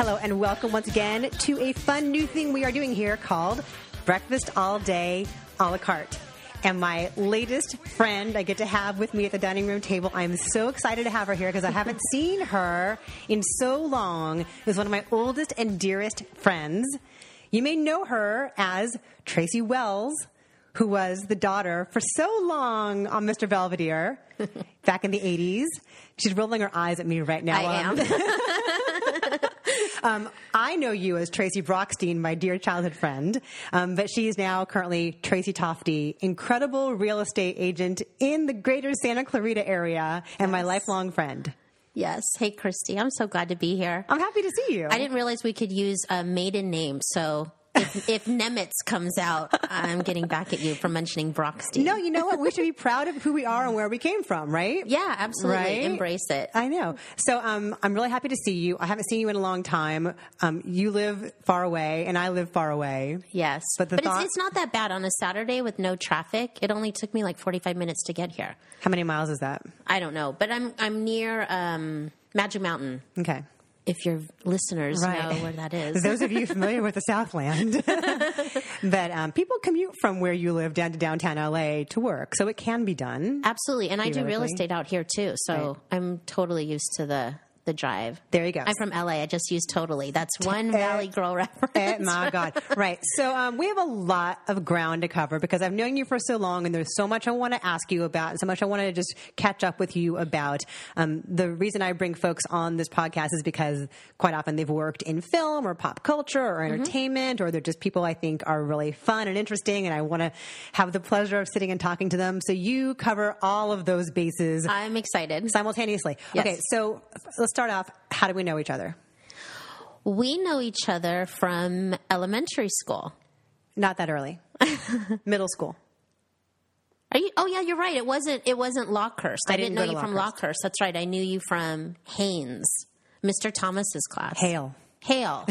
Hello and welcome once again to a fun new thing we are doing here called Breakfast All Day a la carte. And my latest friend I get to have with me at the dining room table, I'm so excited to have her here because I haven't seen her in so long. Is one of my oldest and dearest friends. You may know her as Tracy Wells, who was the daughter for so long on Mr. Belvedere back in the 80s. She's rolling her eyes at me right now. I am. I know you as Tracy Brockstein, my dear childhood friend, but she is now currently Tracy Tofty, incredible real estate agent in the greater Santa Clarita area, and my lifelong friend. Yes. Hey, Christy. I'm so glad to be here. I'm happy to see you. I didn't realize we could use a maiden name, so if Nemitz comes out, I'm getting back at you for mentioning Brockstein. No, you know what? We should be proud of who we are and where we came from, right? Yeah, absolutely. Right? Embrace it. I know. So I'm really happy to see you. I haven't seen you in a long time. You live far away, and I live far away. Yes. But it's not that bad on a Saturday with no traffic. It only took me like 45 minutes to get here. How many miles is that? I don't know, but I'm near Magic Mountain. Okay. If your listeners know where that is. Those of you familiar with the Southland. But people commute from where you live down to downtown LA to work, so it can be done. Absolutely. And I do real estate out here too, so I'm totally used to the drive. There you go. I'm from LA. I just use totally. That's one Valley Girl reference. My God. Right. So we have a lot of ground to cover because I've known you for so long and there's so much I want to ask you about and so much I want to just catch up with you about. The reason I bring folks on this podcast is because quite often they've worked in film or pop culture or entertainment, or they're just people I think are really fun and interesting, and I want to have the pleasure of sitting and talking to them. So you cover all of those bases. I'm excited. Simultaneously. Yes. Okay. So let's start off. How do we know each other? We know each other from elementary school. Not that early. Middle school. Are you? Oh yeah, you're right. It wasn't Lockhurst. I didn't know you from Lockhurst. That's right. I knew you from Haynes, Mr. Thomas's class. Hale. Oh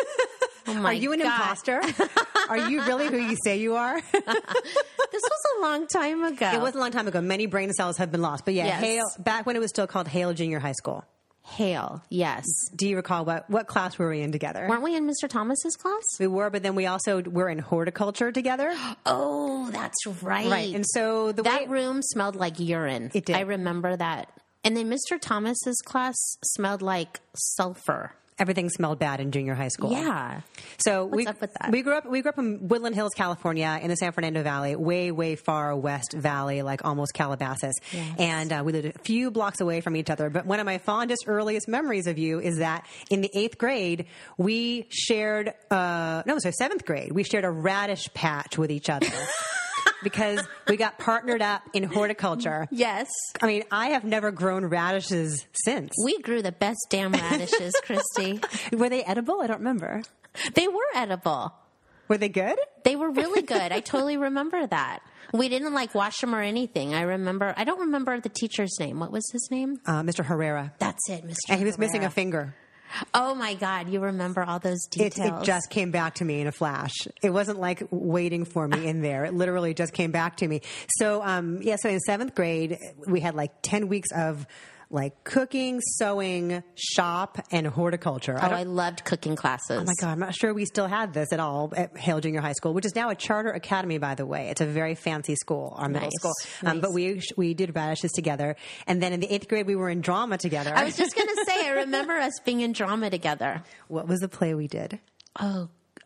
my Are you an imposter? Are you really who you say you are? This was a long time ago. It was a long time ago. Many brain cells have been lost. But yeah, Yes. Hale, back when it was still called Hale Junior High School. Hale, yes. Do you recall what class were we in together? Weren't we in Mr. Thomas's class? We were, but then we also were in horticulture together. Oh, that's right. Right. And so that room smelled like urine. It did. I remember that. And then Mr. Thomas's class smelled like sulfur. Everything smelled bad in junior high school. Yeah. So What's up with that? We grew up in Woodland Hills, California, in the San Fernando Valley, way, way far west valley, like almost Calabasas. Yes. And we lived a few blocks away from each other. But one of my fondest, earliest memories of you is that in the 8th grade, we shared, seventh grade, we shared a radish patch with each other. Because we got partnered up in horticulture. Yes. I mean, I have never grown radishes since. We grew the best damn radishes, Christy. Were they edible? I don't remember. They were edible. Were they good? They were really good. I totally remember that. We didn't wash them or anything. I don't remember the teacher's name. What was his name? Mr. Herrera. That's it, Mr. And he was Herrera. missing a finger. Oh my God, you remember all those details. It just came back to me in a flash. It wasn't like waiting for me in there. It literally just came back to me. So, so in 7th grade, we had 10 weeks of cooking, sewing, shop, and horticulture. I loved cooking classes. Oh my God, I'm not sure we still had this at all at Hale Junior High School, which is now a charter academy, by the way. It's a very fancy school, our middle school. Nice. But we did radishes together. And then in the 8th grade, we were in drama together. I was just going to say, I remember us being in drama together. What was the play we did? Oh,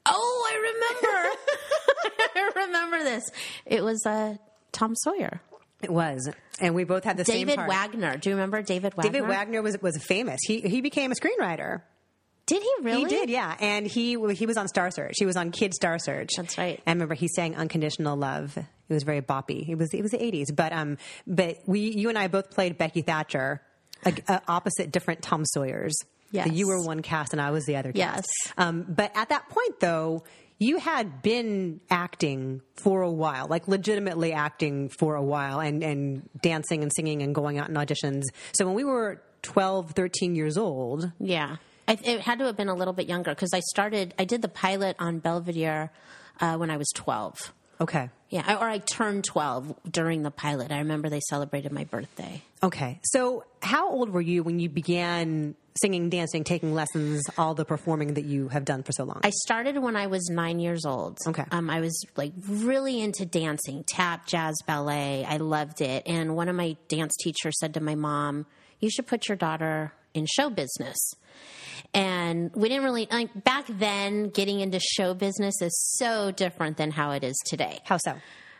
I remember. I remember this. It was Tom Sawyer. It was. And we both had the same part. David Wagner. Do you remember David Wagner? David Wagner was famous. He became a screenwriter. Did he really? He did, yeah. And he was on Star Search. He was on Kid Star Search. That's right. I remember he sang "Unconditional Love." It was very boppy. It was the 80s. But you and I both played Becky Thatcher, opposite different Tom Sawyers. Yes. You were one cast and I was the other cast. Yes. But at that point, though, you had been acting for a while, legitimately acting for a while, and dancing and singing and going out in auditions. So when we were 12, 13 years old. Yeah. It had to have been a little bit younger because I did the pilot on Belvedere when I was 12. Okay. Yeah, or I turned 12 during the pilot. I remember they celebrated my birthday. Okay. So how old were you when you began singing, dancing, taking lessons, all the performing that you have done for so long? I started when I was 9 years old. Okay. I was like really into dancing, tap, jazz, ballet. I loved it. And one of my dance teachers said to my mom, you should put your daughter in show business. And we didn't really, back then, getting into show business is so different than how it is today. How so?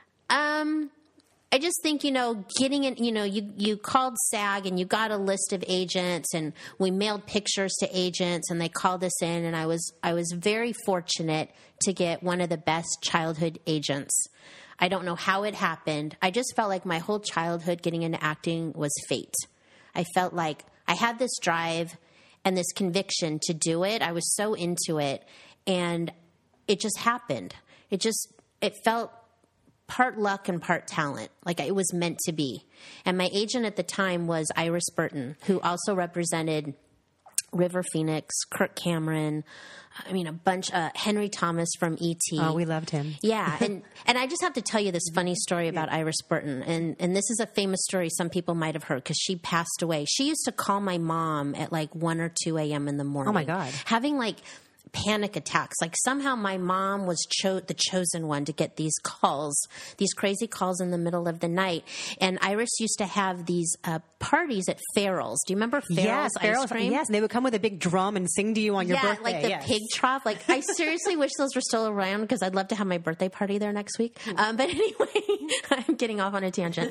I just think, getting in, you called SAG and you got a list of agents, and we mailed pictures to agents, and they called us in, and I was very fortunate to get one of the best childhood agents. I don't know how it happened. I just felt like my whole childhood getting into acting was fate. I felt like I had this drive and this conviction to do it. I was so into it, and it just happened. It felt part luck and part talent, like it was meant to be. And my agent at the time was Iris Burton, who also represented River Phoenix, Kirk Cameron, a bunch, Henry Thomas from E.T. Oh, we loved him. Yeah, and I just have to tell you this funny story about Iris Burton, and this is a famous story some people might have heard because she passed away. She used to call my mom at like 1 or 2 a.m. in the morning. Oh, my God. Having like panic attacks. Like somehow my mom was the chosen one to get these calls, these crazy calls in the middle of the night. And Iris used to have these parties at Farrell's. Do you remember Farrell's ice cream? Yes, and they would come with a big drum and sing to you on your birthday. Yeah, like the pig trough. Like I seriously wish those were still around because I'd love to have my birthday party there next week. But anyway, I'm getting off on a tangent.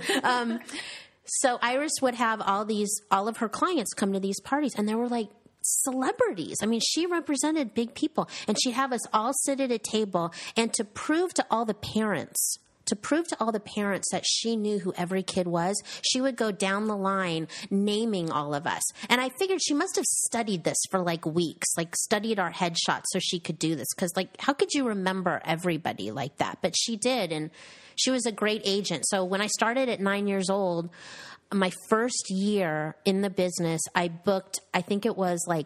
So Iris would have all of her clients come to these parties, and there were like celebrities. I mean, she represented big people, and she'd have us all sit at a table, and to prove to all the parents that she knew who every kid was, she would go down the line naming all of us. And I figured she must have studied this for like weeks, like studied our headshots so she could do this. Because like, how could you remember everybody like that? But she did, and she was a great agent. So when I started at 9 years old, my first year in the business, I booked, I think it was like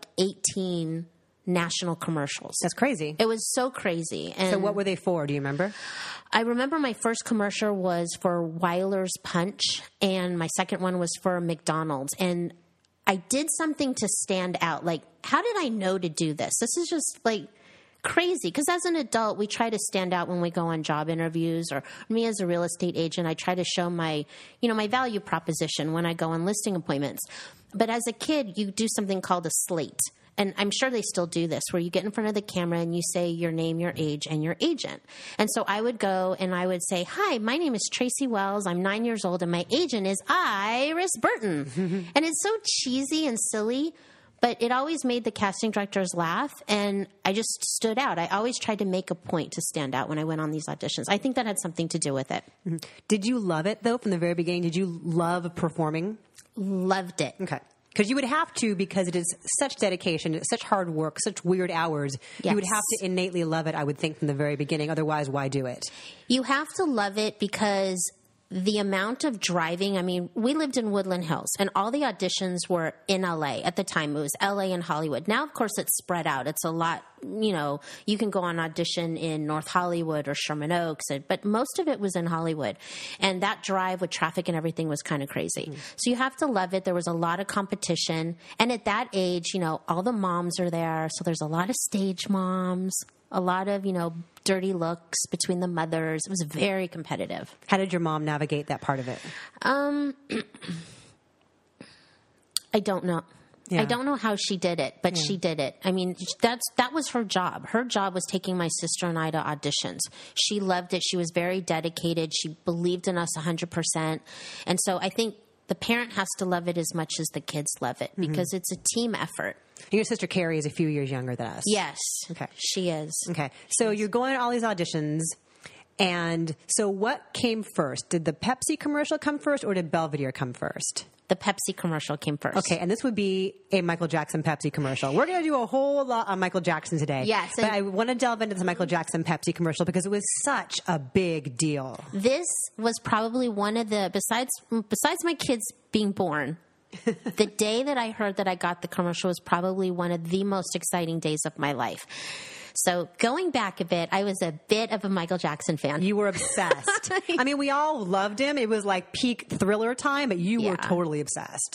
18 national commercials. That's crazy. It was so crazy. And so what were they for? Do you remember? I remember my first commercial was for Weiler's Punch, and my second one was for McDonald's. And I did something to stand out. Like, how did I know to do this? This is just like crazy, because as an adult, we try to stand out when we go on job interviews, or me as a real estate agent, I try to show my value proposition when I go on listing appointments. But as a kid, you do something called a slate. And I'm sure they still do this, where you get in front of the camera and you say your name, your age, and your agent. And so I would go and I would say, hi, my name is Tracy Wells. I'm 9 years old, and my agent is Iris Burton. And it's so cheesy and silly, but it always made the casting directors laugh, and I just stood out. I always tried to make a point to stand out when I went on these auditions. I think that had something to do with it. Mm-hmm. Did you love it, though, from the very beginning? Did you love performing? Loved it. Okay. Because you would have to, because it is such dedication, it's such hard work, such weird hours. Yes. You would have to innately love it, I would think, from the very beginning. Otherwise, why do it? You have to love it because the amount of driving, I mean, we lived in Woodland Hills, and all the auditions were in LA. At the time, it was LA and Hollywood. Now, of course, it's spread out. It's a lot, you can go on audition in North Hollywood or Sherman Oaks, but most of it was in Hollywood. And that drive with traffic and everything was kind of crazy. So you have to love it. There was a lot of competition. And at that age, all the moms are there. So there's a lot of stage moms, a lot of, dirty looks between the mothers. It was very competitive. How did your mom navigate that part of it? I don't know. Yeah. I don't know how she did it, but she did it. I mean, that was her job. Her job was taking my sister and I to auditions. She loved it. She was very dedicated. She believed in us 100%. And so I think the parent has to love it as much as the kids love it, because it's a team effort. And your sister Carrie is a few years younger than us. Yes. Okay. She is. Okay. So you're going to all these auditions, and so what came first? Did the Pepsi commercial come first, or did Belvedere come first? The Pepsi commercial came first. Okay, and this would be a Michael Jackson Pepsi commercial. We're going to do a whole lot on Michael Jackson today. Yes. But I want to delve into the Michael Jackson Pepsi commercial because it was such a big deal. This was probably one of the, besides my kids being born, the day that I heard that I got the commercial was probably one of the most exciting days of my life. So going back a bit, I was a bit of a Michael Jackson fan. You were obsessed. I mean, we all loved him. It was like peak Thriller time, but you were totally obsessed.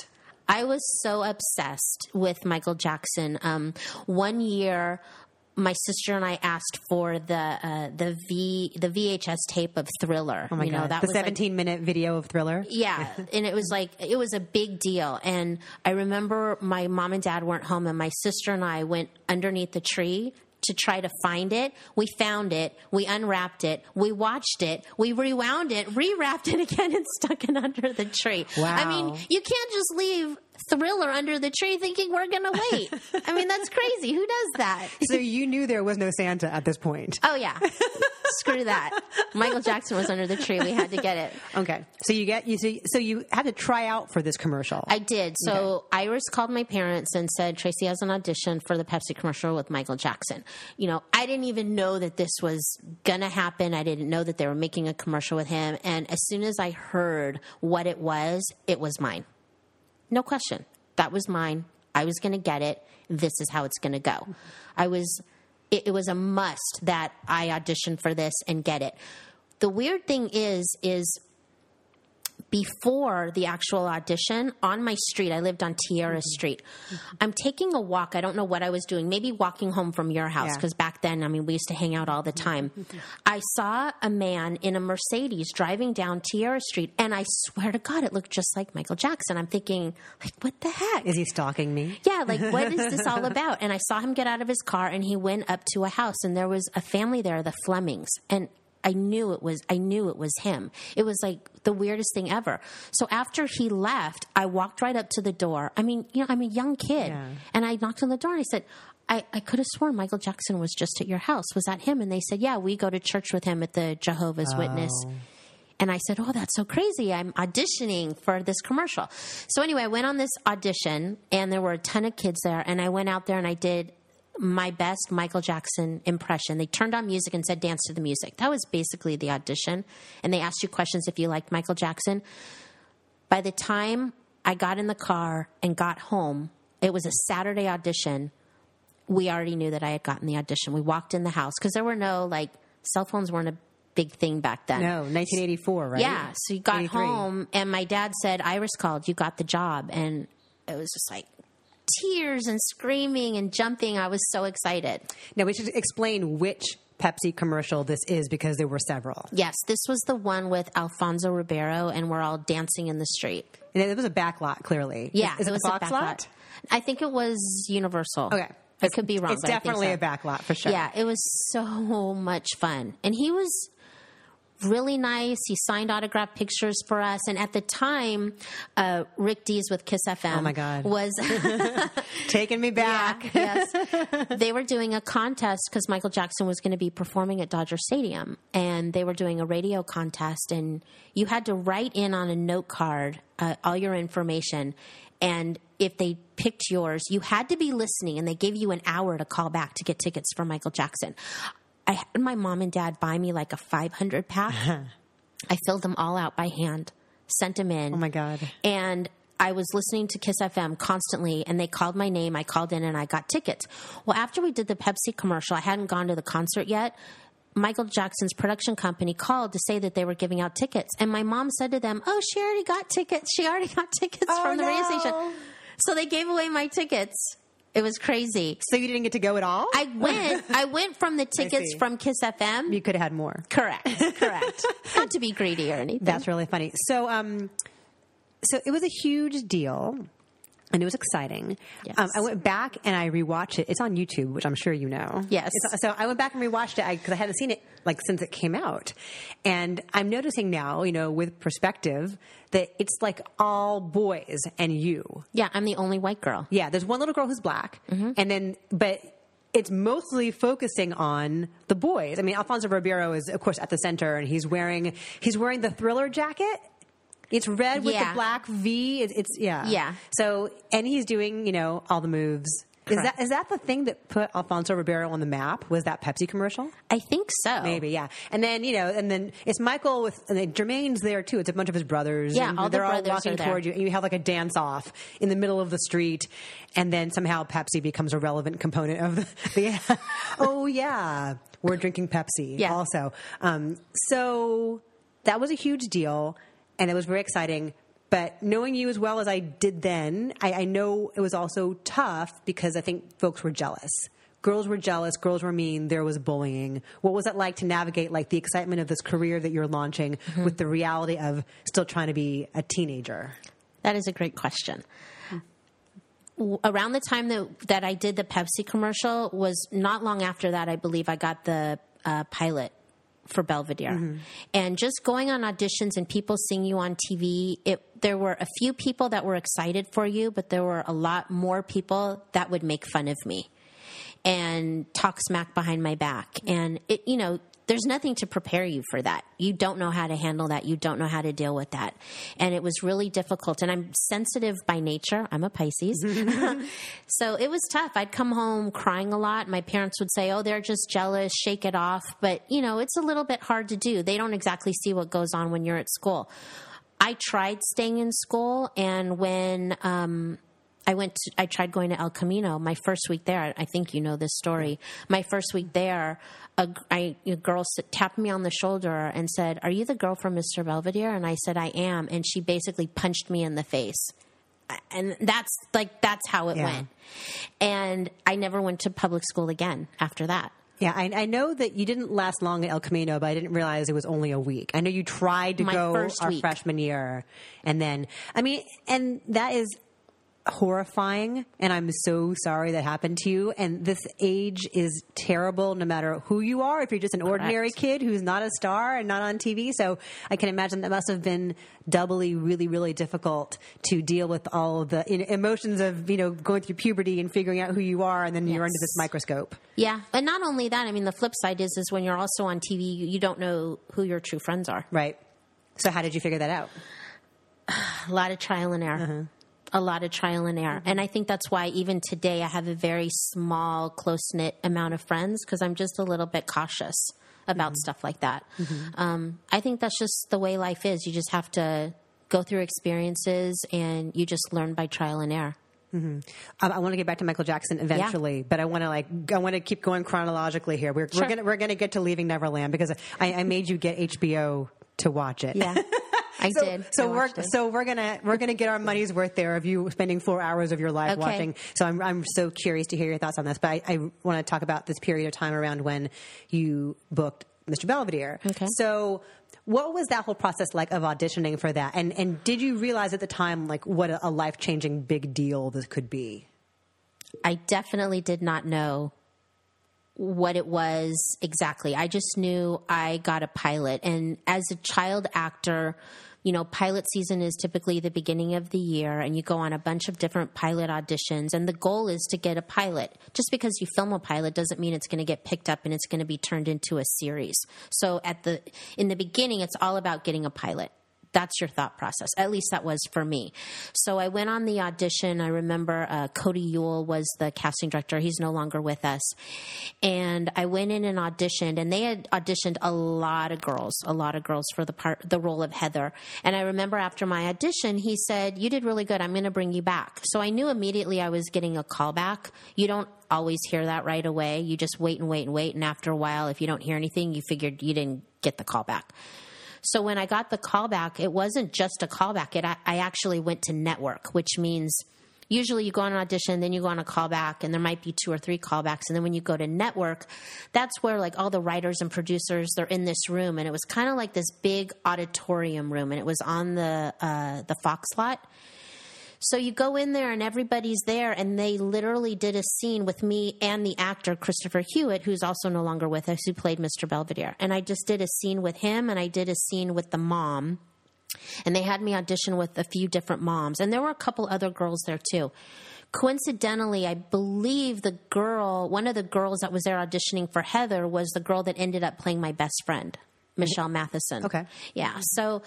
I was so obsessed with Michael Jackson. One year, my sister and I asked for the VHS tape of Thriller. Oh my God. That the was 17-minute video of Thriller. Yeah, and it was a big deal. And I remember my mom and dad weren't home, and my sister and I went underneath the tree to try to find it. We found it. We unwrapped it. We watched it. We rewound it, rewrapped it again, and stuck it under the tree. Wow. I mean, you can't just leave Thriller under the tree thinking we're going to wait. I mean, that's crazy. Who does that? So you knew there was no Santa at this point. Oh, yeah. Screw that. Michael Jackson was under the tree. We had to get it. Okay. So you had to try out for this commercial. I did. So Iris called my parents and said, Tracy has an audition for the Pepsi commercial with Michael Jackson. I didn't even know that this was going to happen. I didn't know that they were making a commercial with him. And as soon as I heard what it was mine. No question. That was mine. I was going to get it. This is how it's going to go. It was a must that I audition for this and get it. The weird thing is before the actual audition, on my street, I lived on Tierra Street. I'm taking a walk. I don't know what I was doing, maybe walking home from your house, because back then, we used to hang out all the time. I saw a man in a Mercedes driving down Tierra Street, and I swear to God, it looked just like Michael Jackson. I'm thinking, what the heck? Is he stalking me? Yeah, what is this all about? And I saw him get out of his car, and he went up to a house, and there was a family there, the Flemings, and I knew it was him. It was like the weirdest thing ever. So after he left, I walked right up to the door. I'm a young kid. Yeah. And I knocked on the door and I said, I could have sworn Michael Jackson was just at your house. Was that him? And they said, yeah, we go to church with him at the Jehovah's Witness. And I said, oh, that's so crazy. I'm auditioning for this commercial. So anyway, I went on this audition and there were a ton of kids there. And I went out there and I did my best Michael Jackson impression. They turned on music and said, dance to the music. That was basically the audition. And they asked you questions if you liked Michael Jackson. By the time I got in the car and got home, it was a Saturday audition. We already knew that I had gotten the audition. We walked in the house because there were no, cell phones weren't a big thing back then. No, 1984, right? Yeah. So you got 83. home and my dad said, Iris called, you got the job. And it was just like, tears and screaming and jumping. I was so excited. Now, we should explain which Pepsi commercial this is because there were several. Yes, this was the one with Alfonso Ribeiro, and we're all dancing in the street. And it was a backlot, clearly. Yeah, is it was a box lot? I think it was Universal. Okay. I could be wrong. It's definitely a backlot for sure. Yeah, it was so much fun. And he was really nice. He signed autograph pictures for us. And at the time, Rick Dees with Kiss FM oh my God. Was taking me back. Yeah, yes. They were doing a contest because Michael Jackson was going to be performing at Dodger Stadium. And they were doing a radio contest. And you had to write in on a note card all your information. And if they picked yours, you had to be listening. And they gave you an hour to call back to get tickets for Michael Jackson. I had my mom and dad buy me a 500 pack. I filled them all out by hand, sent them in. Oh, my God. And I was listening to Kiss FM constantly, and they called my name. I called in, and I got tickets. Well, after we did the Pepsi commercial, I hadn't gone to the concert yet. Michael Jackson's production company called to say that they were giving out tickets. And my mom said to them, oh, she already got tickets. She already got tickets from the radio station. So they gave away my tickets. It was crazy. So you didn't get to go at all? I went from the tickets from Kiss FM. You could have had more. Correct. Not to be greedy or anything. That's really funny. So it was a huge deal. And it was exciting. Yes. I went back and I rewatched it. It's on YouTube, which I'm sure you know. Yes. So I went back and rewatched it because I hadn't seen it since it came out. And I'm noticing now, with perspective, that it's all boys and you. Yeah, I'm the only white girl. Yeah, there's one little girl who's black, but it's mostly focusing on the boys. I mean, Alfonso Ribeiro is, of course, at the center, and he's wearing the Thriller jacket. It's red with the black V. It's Yeah. So, and he's doing, all the moves. Correct. Is that the thing that put Alfonso Ribeiro on the map? Was that Pepsi commercial? I think so. Maybe, yeah. And then, it's Michael and Jermaine's there too. It's a bunch of his brothers. Yeah, and all the they're all brothers walking are there. toward you, and you have a dance off in the middle of the street, and then somehow Pepsi becomes a relevant component of the oh yeah, we're drinking Pepsi also. So that was a huge deal. And it was very exciting. But knowing you as well as I did then, I know it was also tough because I think folks were jealous. Girls were jealous. Girls were mean. There was bullying. What was it like to navigate like the excitement of this career that you're launching with the reality of still trying to be a teenager? That is a great question. Around the time that I did the Pepsi commercial was not long after that, I believe I got the pilot for Belvedere. And just going on auditions and people seeing you on TV, there were a few people that were excited for you, but there were a lot more people that would make fun of me and talk smack behind my back. And there's nothing to prepare you for that. You don't know how to handle that. You don't know how to deal with that. And it was really difficult. And I'm sensitive by nature. I'm a Pisces. So it was tough. I'd come home crying a lot. My parents would say, oh, they're just jealous, shake it off. But, it's a little bit hard to do. They don't exactly see what goes on when you're at school. I tried staying in school. And when I tried going to El Camino my first week there. I think you know this story. My first week there, a girl tapped me on the shoulder and said, "Are you the girl from Mr. Belvedere?" And I said, "I am." And she basically punched me in the face. And that's how it went. And I never went to public school again after that. Yeah, I know that you didn't last long at El Camino, but I didn't realize it was only a week. I know you tried to go our freshman year. And then, and that is horrifying, and I'm so sorry that happened to you. And this age is terrible no matter who you are, if you're just an ordinary kid who's not a star and not on TV. So I can imagine that must have been doubly really, really difficult to deal with all of the emotions of, going through puberty and figuring out who you are, and then you're under this microscope. Yeah. And not only that, the flip side is when you're also on TV, you don't know who your true friends are. Right. So how did you figure that out? A lot of trial and error. A lot of trial and error. And I think that's why even today I have a very small, close-knit amount of friends, because I'm just a little bit cautious about stuff like that. I think that's just the way life is. You just have to go through experiences, and you just learn by trial and error. I want to get back to Michael Jackson eventually, but I want to keep going chronologically here. We're gonna get to Leaving Neverland, because I made you get HBO to watch it. Yeah. I did. So we're gonna get our money's worth there of you spending 4 hours of your life watching. So I'm so curious to hear your thoughts on this. But I want to talk about this period of time around when you booked Mr. Belvedere. Okay. So what was that whole process like of auditioning for that? And did you realize at the time what a life-changing big deal this could be? I definitely did not know what it was exactly. I just knew I got a pilot. And as a child actor, pilot season is typically the beginning of the year, and you go on a bunch of different pilot auditions. And the goal is to get a pilot. Just because you film a pilot doesn't mean it's going to get picked up and it's going to be turned into a series. So in the beginning, it's all about getting a pilot. That's your thought process. At least that was for me. So I went on the audition. I remember Cody Ewell was the casting director. He's no longer with us. And I went in and auditioned, and they had auditioned a lot of girls for the role of Heather. And I remember after my audition, he said, "You did really good. I'm going to bring you back." So I knew immediately I was getting a call back. You don't always hear that right away. You just wait and wait and wait. And after a while, if you don't hear anything, you figured you didn't get the call back. So when I got the callback, it wasn't just a callback. I actually went to network, which means usually you go on an audition, then you go on a callback, and there might be 2 or 3 callbacks. And then when you go to network, that's where all the writers and producers, they're in this room. And it was kind of like this big auditorium room, and it was on the Fox lot. So you go in there and everybody's there, and they literally did a scene with me and the actor, Christopher Hewitt, who's also no longer with us, who played Mr. Belvedere. And I just did a scene with him, and I did a scene with the mom. And they had me audition with a few different moms. And there were a couple other girls there too. Coincidentally, I believe one of the girls that was there auditioning for Heather was the girl that ended up playing my best friend, Michelle Matheson. Okay. Yeah. So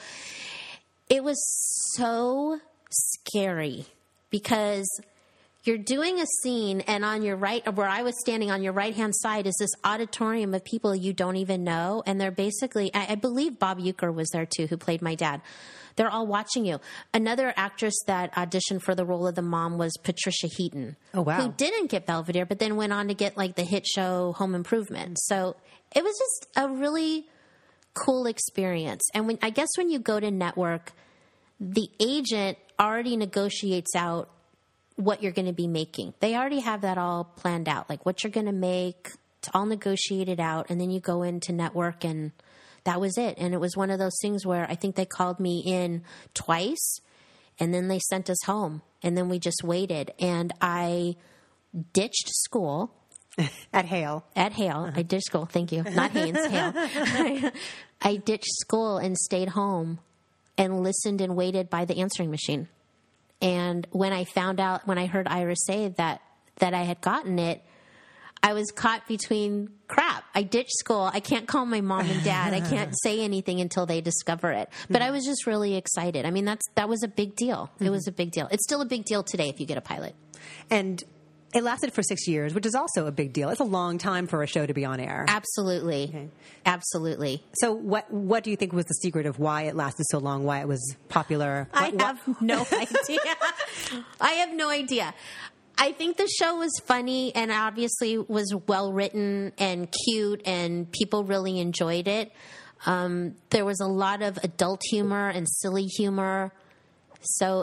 it was so scary, because you're doing a scene, and on your right, where I was standing on your right-hand side, is this auditorium of people you don't even know. And they're basically, I believe Bob Uecker was there too, who played my dad. They're all watching you. Another actress that auditioned for the role of the mom was Patricia Heaton. Oh, wow. Who didn't get Belvedere, but then went on to get the hit show Home Improvement. So it was just a really cool experience. And I guess when you go to network, the agent already negotiates out what you're going to be making. They already have that all planned out, like what you're going to make. It's all negotiated out, and then you go into network, and that was it. And it was one of those things where I think they called me in twice, and then they sent us home, and then we just waited. And I ditched school. At Hale. At Hale. I ditched school. Thank you. Not Haynes, Hale. I ditched school and stayed home and listened and waited by the answering machine. And when I heard Ira say that I had gotten it, I was caught between crap. I ditched school. I can't call my mom and dad. I can't say anything until they discover it. But I was just really excited. I mean, that was a big deal. It was a big deal. It's still a big deal today if you get a pilot. And it lasted for 6 years, which is also a big deal. It's a long time for a show to be on air. Absolutely. Okay. Absolutely. So what do you think was the secret of why it lasted so long, why it was popular? I have no idea. I have no idea. I think the show was funny and obviously was well written and cute, and people really enjoyed it. There was a lot of adult humor and silly humor. So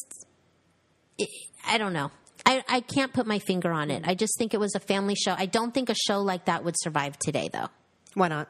I don't know. I can't put my finger on it. I just think it was a family show. I don't think a show like that would survive today, though. Why not?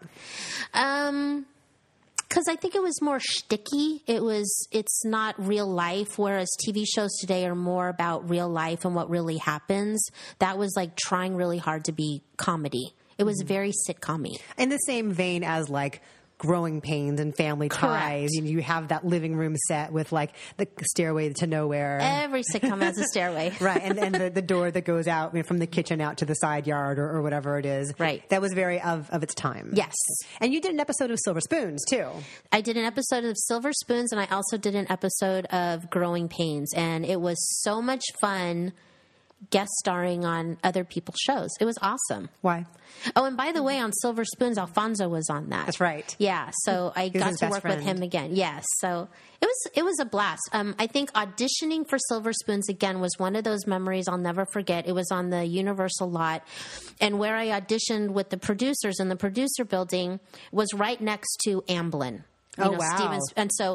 Because I think it was more shticky. It's not real life, whereas TV shows today are more about real life and what really happens. That was like trying really hard to be comedy. It was very sitcom-y. In the same vein as like Growing Pains and Family Ties. You have that living room set with like the stairway to nowhere. Every sitcom has a stairway. Right. And the door that goes out from the kitchen out to the side yard or whatever it is. Right. That was very of its time. Yes. And you did an episode of Silver Spoons too. I did an episode of Silver Spoons, and I also did an episode of Growing Pains. And it was so much fun guest starring on other people's shows. It was awesome. Why? Oh, and by the way, on Silver Spoons, Alfonso was on that. That's right. Yeah, so I got to work with him again. Yes, so it was a blast. I think auditioning for Silver Spoons again was one of those memories I'll never forget. It was on the Universal lot, and where I auditioned with the producers in the producer building was right next to Amblin. Wow. Stevens, and so.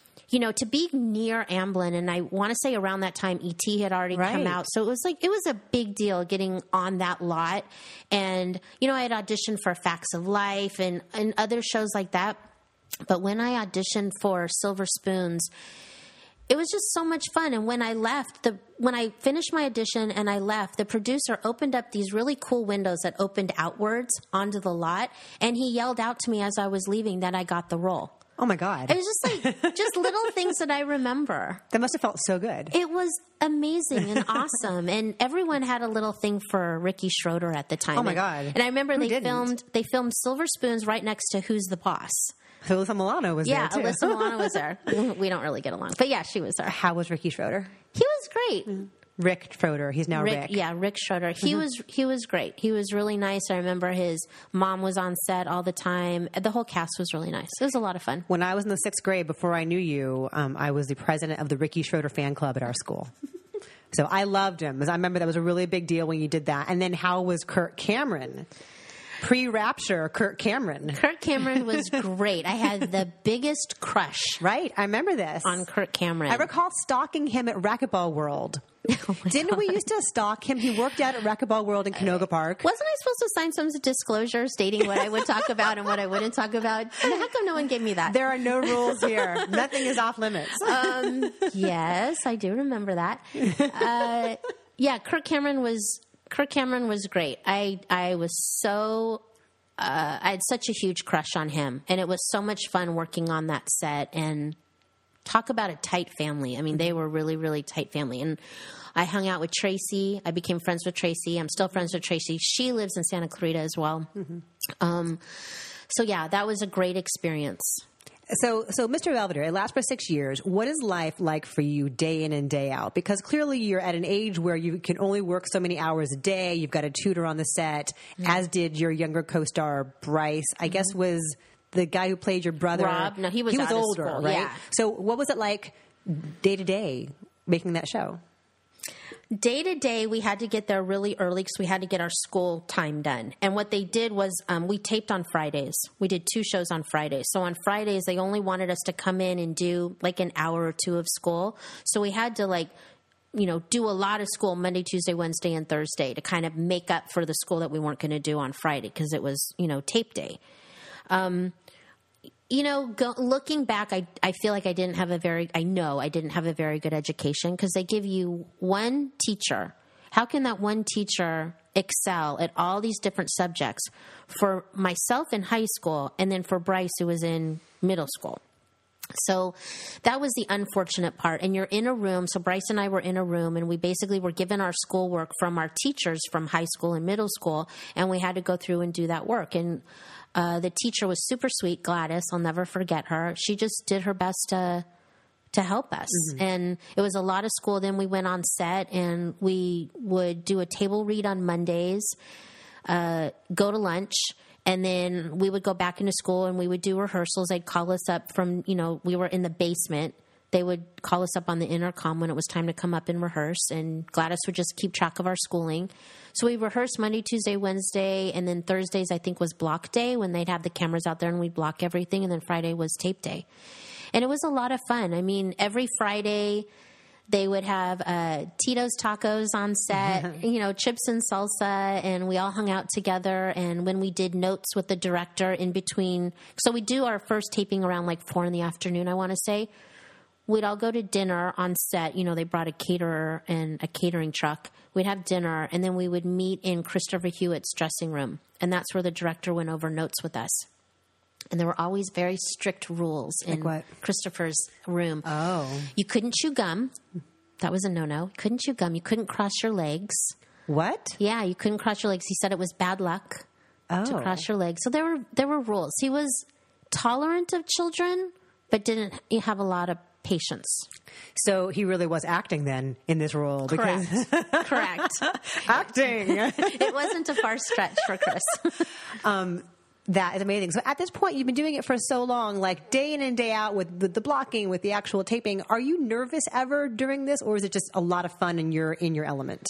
To be near Amblin, and I want to say around that time, E.T. had already come out. So it was a big deal getting on that lot. And, I had auditioned for Facts of Life and other shows like that. But when I auditioned for Silver Spoons, it was just so much fun. And when I left, when I finished my audition and I left, the producer opened up these really cool windows that opened outwards onto the lot. And he yelled out to me as I was leaving that I got the role. Oh, my God. It was just little things that I remember. That must have felt so good. It was amazing and awesome. And everyone had a little thing for Ricky Schroeder at the time. Oh, my God. And I remember they filmed Silver Spoons right next to Who's the Boss. So Alyssa Milano was there, too. Yeah, Alyssa Milano was there. We don't really get along. But, yeah, she was there. How was Ricky Schroeder? He was great. Mm-hmm. Rick Schroeder. He's now Rick. Yeah, Rick Schroeder. He was great. He was really nice. I remember his mom was on set all the time. The whole cast was really nice. It was a lot of fun. When I was in the 6th grade, before I knew you, I was the president of the Ricky Schroeder fan club at our school. So I loved him. I remember that was a really big deal when you did that. And then how was Kirk Cameron? Pre-Rapture, Kirk Cameron. Kirk Cameron was great. I had the biggest crush. Right. I remember this. On Kirk Cameron. I recall stalking him at Racquetball World. Didn't we used to stalk him? He worked out at Racquetball World in Canoga Park. Wasn't I supposed to sign some disclosure stating what I would talk about and what I wouldn't talk about? And how come no one gave me that? There are no rules here. Nothing is off limits. Yes, I do remember that. Yeah, Kirk Cameron was great. I was so I had such a huge crush on him, and it was so much fun working on that set. And talk about a tight family. I mean, they were really, really tight family. And I hung out with Tracy. I became friends with Tracy. I'm still friends with Tracy. She lives in Santa Clarita as well. Mm-hmm. So yeah, that was a great experience. So Mr. Belvedere, it lasts for 6 years. What is life like for you day in and day out? Because clearly you're at an age where you can only work so many hours a day. You've got a tutor on the set, as did your younger co-star, Bryce, I guess was the guy who played your brother. Rob. No, he was out older, of school, right? yeah. So what was it like day to day making that show? Day to day, we had to get there really early because we had to get our school time done. And what they did was we taped on Fridays. We did 2 shows on Fridays. So on Fridays, they only wanted us to come in and do like an hour or 2 of school. So we had to do a lot of school Monday, Tuesday, Wednesday, and Thursday to kind of make up for the school that we weren't going to do on Friday because it was, tape day. Looking back, I feel like I didn't have a very good education because they give you one teacher. How can that one teacher excel at all these different subjects for myself in high school and then for Bryce who was in middle school? So that was the unfortunate part. And you're in a room. So Bryce and I were in a room and we basically were given our schoolwork from our teachers from high school and middle school. And we had to go through and do that work. And the teacher was super sweet, Gladys. I'll never forget her. She just did her best to help us. Mm-hmm. And it was a lot of school. Then we went on set and we would do a table read on Mondays, go to lunch, and then we would go back into school and we would do rehearsals. They'd call us up from, we were in the basement. They would call us up on the intercom when it was time to come up and rehearse, and Gladys would just keep track of our schooling. So we rehearsed Monday, Tuesday, Wednesday, and then Thursdays, I think, was block day when they'd have the cameras out there and we'd block everything, and then Friday was tape day. And it was a lot of fun. I mean, every Friday they would have Tito's tacos on set, chips and salsa, and we all hung out together. And when we did notes with the director in between, so we do our first taping around like 4 p.m, I want to say. We'd all go to dinner on set. They brought a caterer and a catering truck. We'd have dinner, and then we would meet in Christopher Hewitt's dressing room. And that's where the director went over notes with us. And there were always very strict rules in Christopher's room. Oh. You couldn't chew gum. That was a no-no. You couldn't chew gum. You couldn't cross your legs. What? Yeah, you couldn't cross your legs. He said it was bad luck to cross your legs. So there were rules. He was tolerant of children, but didn't have a lot of patience. So he really was acting then in this role. Correct. Correct. Acting. It wasn't a far stretch for Chris. That is amazing. So at this point, you've been doing it for so long, like day in and day out with the blocking, with the actual taping. Are you nervous ever during this, or is it just a lot of fun and you're in your element?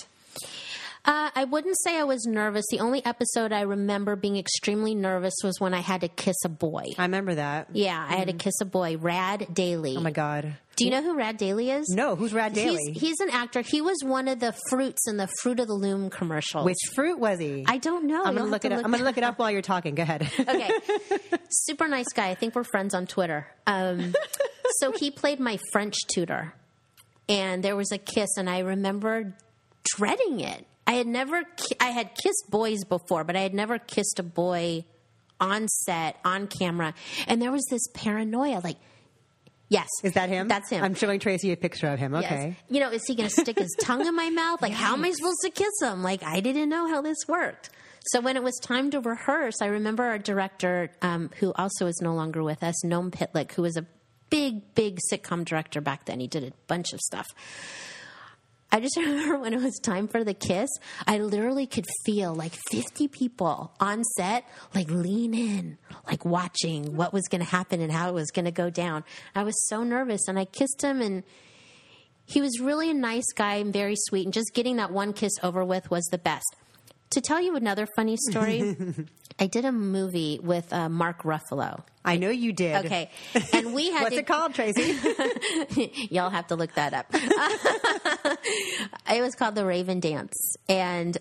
I wouldn't say I was nervous. The only episode I remember being extremely nervous was when I had to kiss a boy. I remember that. Yeah, I had to kiss a boy, Rad Daly. Oh, my God. Do you know who Rad Daly is? No, who's Rad Daly? He's an actor. He was one of the fruits in the Fruit of the Loom commercials. Which fruit was he? I don't know. I'm going to look it up. I'm going to look it up while you're talking. Go ahead. Okay. Super nice guy. I think we're friends on Twitter. So he played my French tutor. And there was a kiss, and I remember dreading it. I had kissed boys before, but I had never kissed a boy on set, on camera. And there was this paranoia, like, yes. Is that him? That's him. I'm showing Tracy a picture of him. Okay. Yes. Is he going to stick his tongue in my mouth? Like, how am I supposed to kiss him? Like, I didn't know how this worked. So when it was time to rehearse, I remember our director, who also is no longer with us, Noam Pitlick, who was a big, big sitcom director back then. He did a bunch of stuff. I just remember when it was time for the kiss, I literally could feel like 50 people on set, like lean in, like watching what was going to happen and how it was going to go down. I was so nervous, and I kissed him, and he was really a nice guy and very sweet, and just getting that one kiss over with was the best. To tell you another funny story, I did a movie with Mark Ruffalo. I know you did. Okay. And we had What's it called, Tracy? Y'all have to look that up. It was called The Raven Dance. And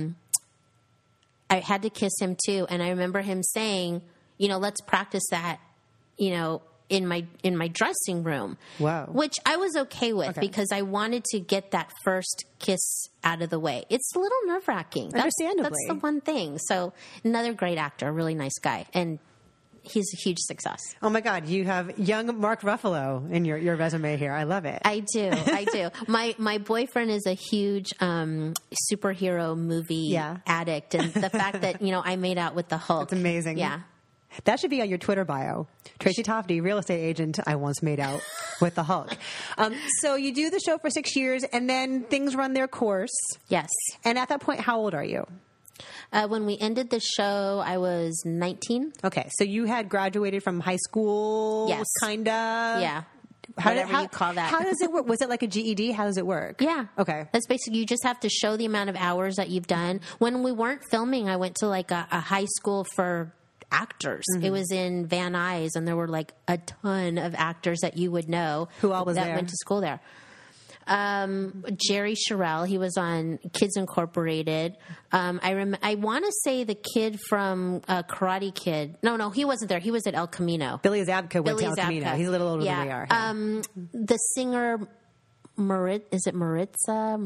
I had to kiss him too. And I remember him saying, let's practice that, in my dressing room. Wow. Which I was okay with because I wanted to get that first kiss out of the way. It's a little nerve-wracking. Understandably. That's the one thing. So another great actor, really nice guy. And he's a huge success. Oh, my God. You have young Mark Ruffalo in your resume here. I love it. I do. My boyfriend is a huge superhero movie addict. And the fact that, I made out with the Hulk. That's amazing. Yeah. That should be on your Twitter bio. Tracy Tofty, real estate agent. I once made out with the Hulk. So you do the show for 6 years, and then things run their course. Yes. And at that point, how old are you? When we ended the show, I was 19. Okay. So you had graduated from high school? Yes. Kinda? Yeah. whatever you call that. How does it work? Was it like a GED? How does it work? Yeah. Okay. That's basically, you just have to show the amount of hours that you've done. When we weren't filming, I went to like a high school for actors. It was in Van Nuys, and there were like a ton of actors that you would know. Who all was that there? went to school there. Jerry Sherrill, he was on Kids Incorporated. I want to say the kid from Karate Kid. No, he wasn't there. He was at El Camino. Billy Zabka went to El Camino. He's a little older than we are. Yeah. The singer is it Maritza?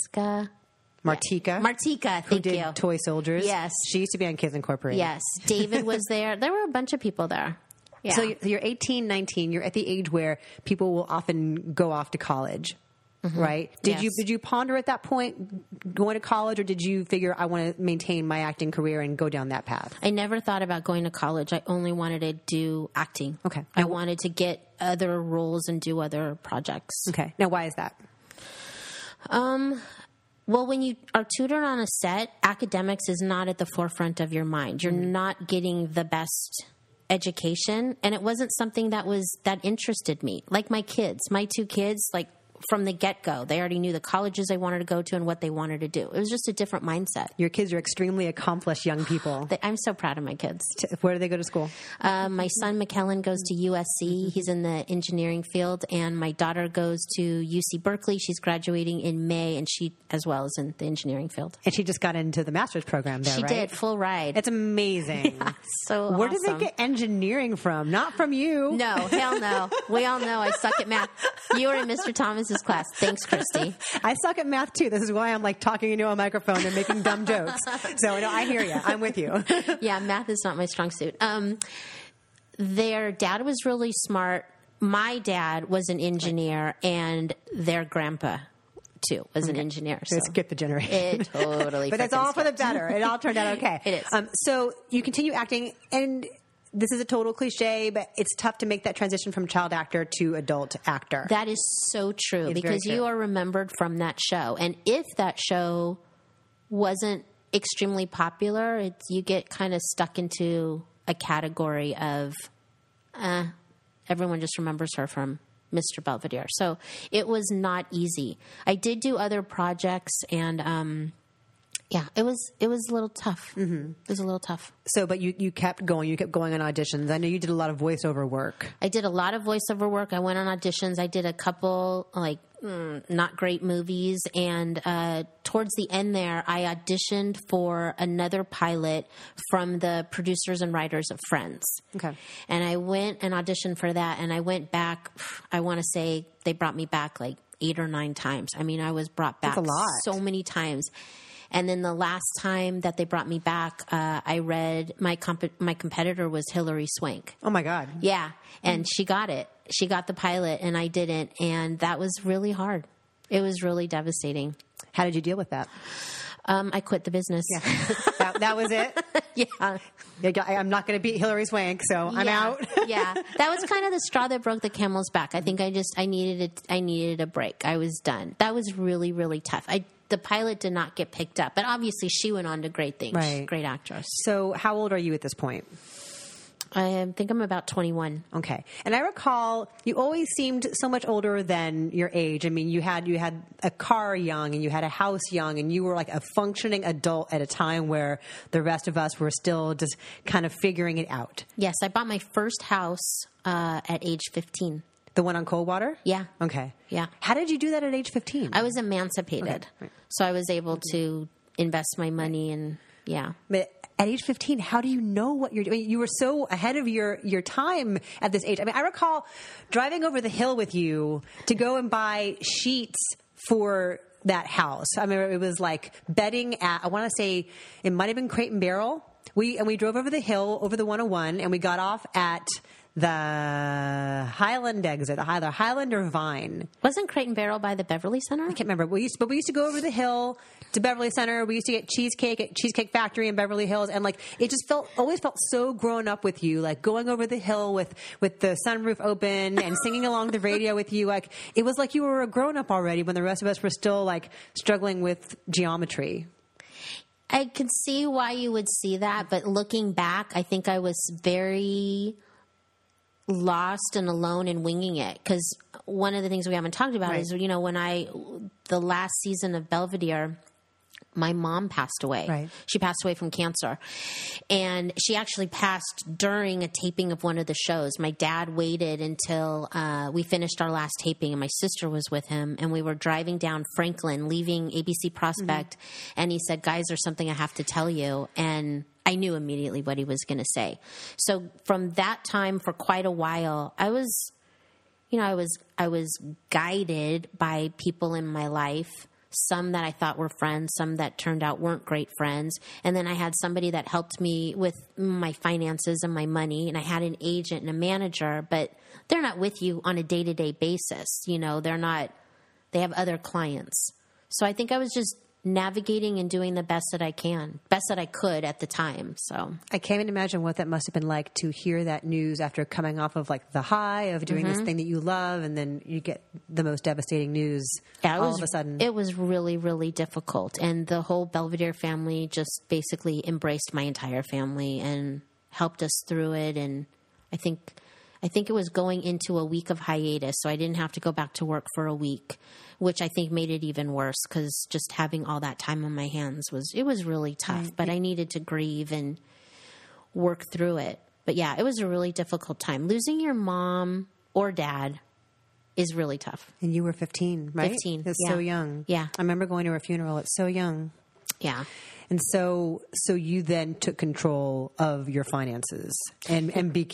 Martika, who thank did you. Toy Soldiers. Yes. She used to be on Kids Incorporated. Yes. David was there. There were a bunch of people there. Yeah. So you're 18, 19. You're at the age where people will often go off to college. Right? Did you ponder at that point going to college, or did you figure I want to maintain my acting career and go down that path? I never thought about going to college. I only wanted to do acting. Okay. I wanted to get other roles and do other projects. Okay. Now, why is that? Well, when you are tutored on a set, academics is not at the forefront of your mind. You're not getting the best education, and it wasn't something that interested me. Like my two kids, like from the get-go, they already knew the colleges they wanted to go to and what they wanted to do. It was just a different mindset. Your kids are extremely accomplished young people. I'm so proud of my kids. Where do they go to school? My son, McKellen, goes to USC. He's in the engineering field. And my daughter goes to UC Berkeley. She's graduating in May, and she as well is in the engineering field. And she just got into the master's program there, She right? did, full ride. It's amazing. Yeah, so Where awesome. did they get engineering from? Not from you. No, hell no. We all know I suck at math. You were in Mr. Thomas's class. Thanks, Christy. I suck at math too. This is why I'm like talking into a microphone and making dumb jokes. So no, I hear you. I'm with you. Yeah, math is not my strong suit. Their dad was really smart. My dad was an engineer, and their grandpa too was an engineer. So Let's skip the generation. It totally. But that's all for the better. It all turned out okay. It is. So you continue acting, and this is a total cliche, but it's tough to make that transition from child actor to adult actor. That is so true, It's because very true. you are remembered from that show. And if that show wasn't extremely popular, you get kind of stuck into a category of everyone just remembers her from Mr. Belvedere. So it was not easy. I did do other projects, and yeah, it was a little tough. Mm-hmm. It was a little tough. So, but you kept going. You kept going on auditions. I know you did a lot of voiceover work. I did a lot of voiceover work. I went on auditions. I did a couple, not great movies. And towards the end there, I auditioned for another pilot from the producers and writers of Friends. Okay. And I went and auditioned for that. And I went back, I want to say they brought me back like 8 or 9 times. I mean, I was brought back That's a lot. so many times. And then the last time that they brought me back, I read my competitor was Hilary Swank. Oh my God. Yeah, and she got it. She got the pilot, and I didn't, and that was really hard. It was really devastating. How did you deal with that? I quit the business. Yeah. that was it? Yeah. I'm not going to beat Hilary Swank, so I'm out. Yeah, that was kind of the straw that broke the camel's back. I think I needed a break. I was done. That was really, really tough. The pilot did not get picked up, but obviously she went on to great things. Right. Great actress. So how old are you at this point? I think I'm about 21. Okay. And I recall you always seemed so much older than your age. I mean, you had a car young, and you had a house young, and you were like a functioning adult at a time where the rest of us were still just kind of figuring it out. Yes, I bought my first house at age 15. The one on Coldwater? Yeah. Okay. Yeah. How did you do that at age 15? I was emancipated. Okay. Right. So I was able to invest my money, and yeah. But at age 15, how do you know what you're doing? You were so ahead of your time at this age. I mean, I recall driving over the hill with you to go and buy sheets for that house. I mean, it was like bedding at, I want to say it might have been Crate and Barrel. We drove over the hill, over the 101, and we got off at the Highland exit, either Highland or Vine. Wasn't Crate and Barrel by the Beverly Center? I can't remember. We used to go over the hill to Beverly Center. We used to get cheesecake at Cheesecake Factory in Beverly Hills, and like it just always felt so grown up with you, like going over the hill with the sunroof open and singing along the radio with you. Like it was like you were a grown up already when the rest of us were still like struggling with geometry. I could see why you would see that, but looking back, I think I was very lost and alone and winging it. Because one of the things we haven't talked about is, you know, the last season of Belvedere, my mom passed away. Right. She passed away from cancer. And she actually passed during a taping of one of the shows. My dad waited until we finished our last taping, and my sister was with him. And we were driving down Franklin, leaving ABC Prospect. And he said, guys, there's something I have to tell you. And I knew immediately what he was going to say. So from that time, for quite a while, I was guided by people in my life. Some that I thought were friends, some that turned out weren't great friends. And then I had somebody that helped me with my finances and my money. And I had an agent and a manager, but they're not with you on a day-to-day basis. You know, they have other clients. So I think I was just navigating and doing the best that I could at the time. So I can't even imagine what that must have been like to hear that news after coming off of like the high of doing this thing that you love, and then you get the most devastating news all of a sudden. It was really, really difficult. And the whole Belvedere family just basically embraced my entire family and helped us through it. And I think it was going into a week of hiatus, so I didn't have to go back to work for a week, which I think made it even worse because just having all that time on my hands was really tough. But I needed to grieve and work through it. But yeah, it was a really difficult time. Losing your mom or dad is really tough. And you were 15, right? 15. It's so young. Yeah. I remember going to her funeral. It's so young. Yeah. And so you then took control of your finances and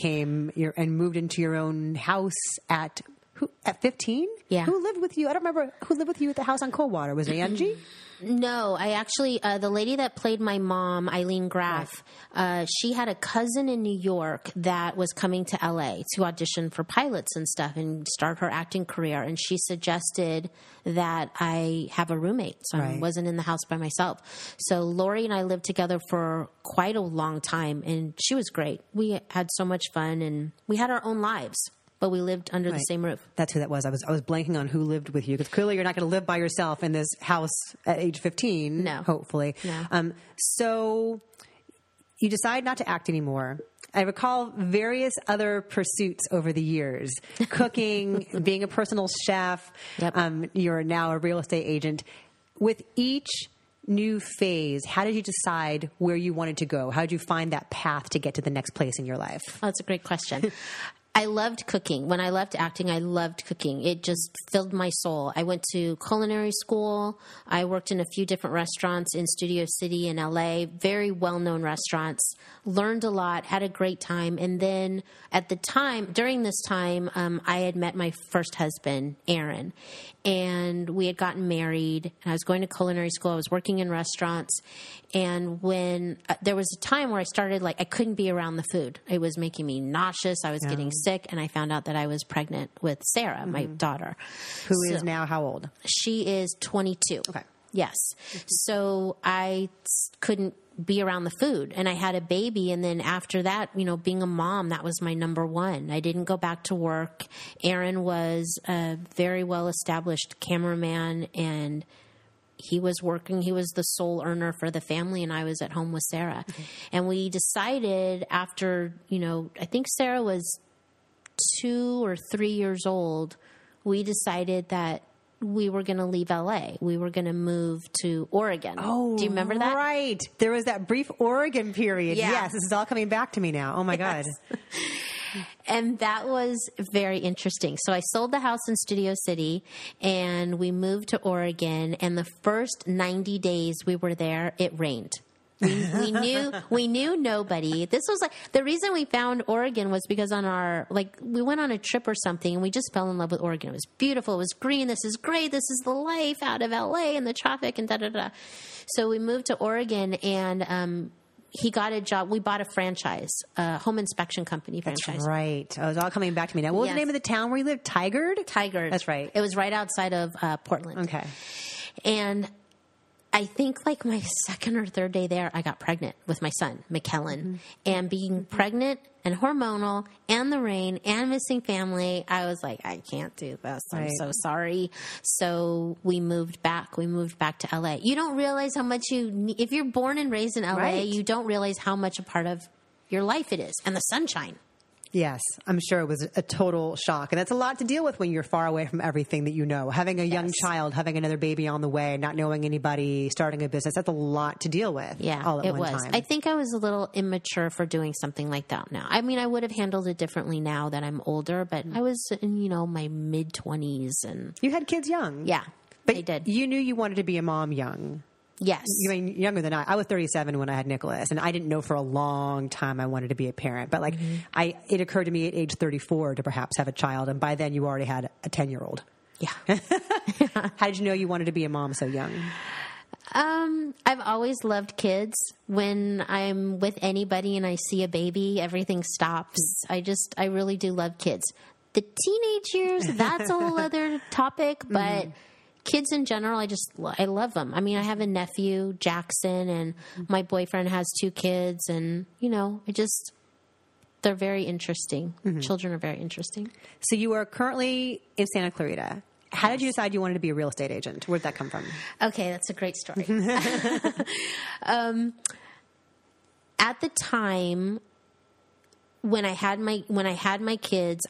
and moved into your own house at 15? Yeah. Who lived with you? I don't remember who lived with you at the house on Coldwater. Was it Angie? No, I actually, the lady that played my mom, Eileen Graff, she had a cousin in New York that was coming to LA to audition for pilots and stuff and start her acting career. And she suggested that I have a roommate. So I wasn't in the house by myself. So Lori and I lived together for quite a long time, and she was great. We had so much fun, and we had our own lives, but we lived under the same roof. That's who that was. I was blanking on who lived with you, because clearly you're not going to live by yourself in this house at age 15. No. Hopefully. No. So you decide not to act anymore. I recall various other pursuits over the years: cooking, being a personal chef. Yep. You're now a real estate agent. With each new phase, how did you decide where you wanted to go? How did you find that path to get to the next place in your life? Oh, that's a great question. I loved cooking. When I left acting, I loved cooking. It just filled my soul. I went to culinary school. I worked in a few different restaurants in Studio City in LA, very well-known restaurants, learned a lot, had a great time. And then during this time, I had met my first husband, Aaron, and we had gotten married. And I was going to culinary school. I was working in restaurants. And when there was a time where I started, I couldn't be around the food. It was making me nauseous. I was getting sick, and I found out that I was pregnant with Sarah, my daughter. Who is now how old? She is 22. Okay. Yes. So I couldn't be around the food, and I had a baby. And then after that, being a mom, that was my number one. I didn't go back to work. Aaron was a very well-established cameraman, and he was working. He was the sole earner for the family, and I was at home with Sarah. Okay. And we decided after, I think Sarah was 2 or 3 years old, we decided that we were going to leave LA. We were going to move to Oregon. Oh, do you remember that? Right. There was that brief Oregon period. Yeah. Yes. This is all coming back to me now. Oh my God. And that was very interesting. So I sold the house in Studio City, and we moved to Oregon. And the first 90 days we were there, it rained. We knew nobody. This was the reason we found Oregon was because we went on a trip or something, and we just fell in love with Oregon. It was beautiful. It was green. This is great. This is the life out of LA and the traffic and da-da-da. So we moved to Oregon, and he got a job. We bought a franchise, a home inspection company franchise. That's right. Oh, it's all coming back to me now. What was the name of the town where you lived? Tigard? Tigard. That's right. It was right outside of Portland. Okay. And I think my second or third day there, I got pregnant with my son, McKellen. Mm-hmm. And being pregnant and hormonal and the rain and missing family, I was like, I can't do this. I'm so sorry. So we moved back. We moved back to LA. You don't realize how much if you're born and raised in LA, you don't realize how much a part of your life it is. And the sunshine. Yes, I'm sure it was a total shock. And that's a lot to deal with when you're far away from everything that you know. Having a young child, having another baby on the way, not knowing anybody, starting a business, that's a lot to deal with all at one time. I think I was a little immature for doing something like that now. I mean, I would have handled it differently now that I'm older, but I was in, my mid-20s. And you had kids young. Yeah, but I did. You knew you wanted to be a mom young. Yes. You mean younger than I. I was 37 when I had Nicholas, and I didn't know for a long time I wanted to be a parent. But it occurred to me at age 34 to perhaps have a child, and by then you already had a 10-year-old. Yeah. How did you know you wanted to be a mom so young? I've always loved kids. When I'm with anybody and I see a baby, everything stops. I really do love kids. The teenage years, that's a whole other topic, but kids in general, I love them. I mean, I have a nephew, Jackson, and my boyfriend has 2 kids, and, they're very interesting. Children are very interesting. So you are currently in Santa Clarita. How did you decide you wanted to be a real estate agent? Where'd that come from? Okay, that's a great story. At the time, when I had my kids,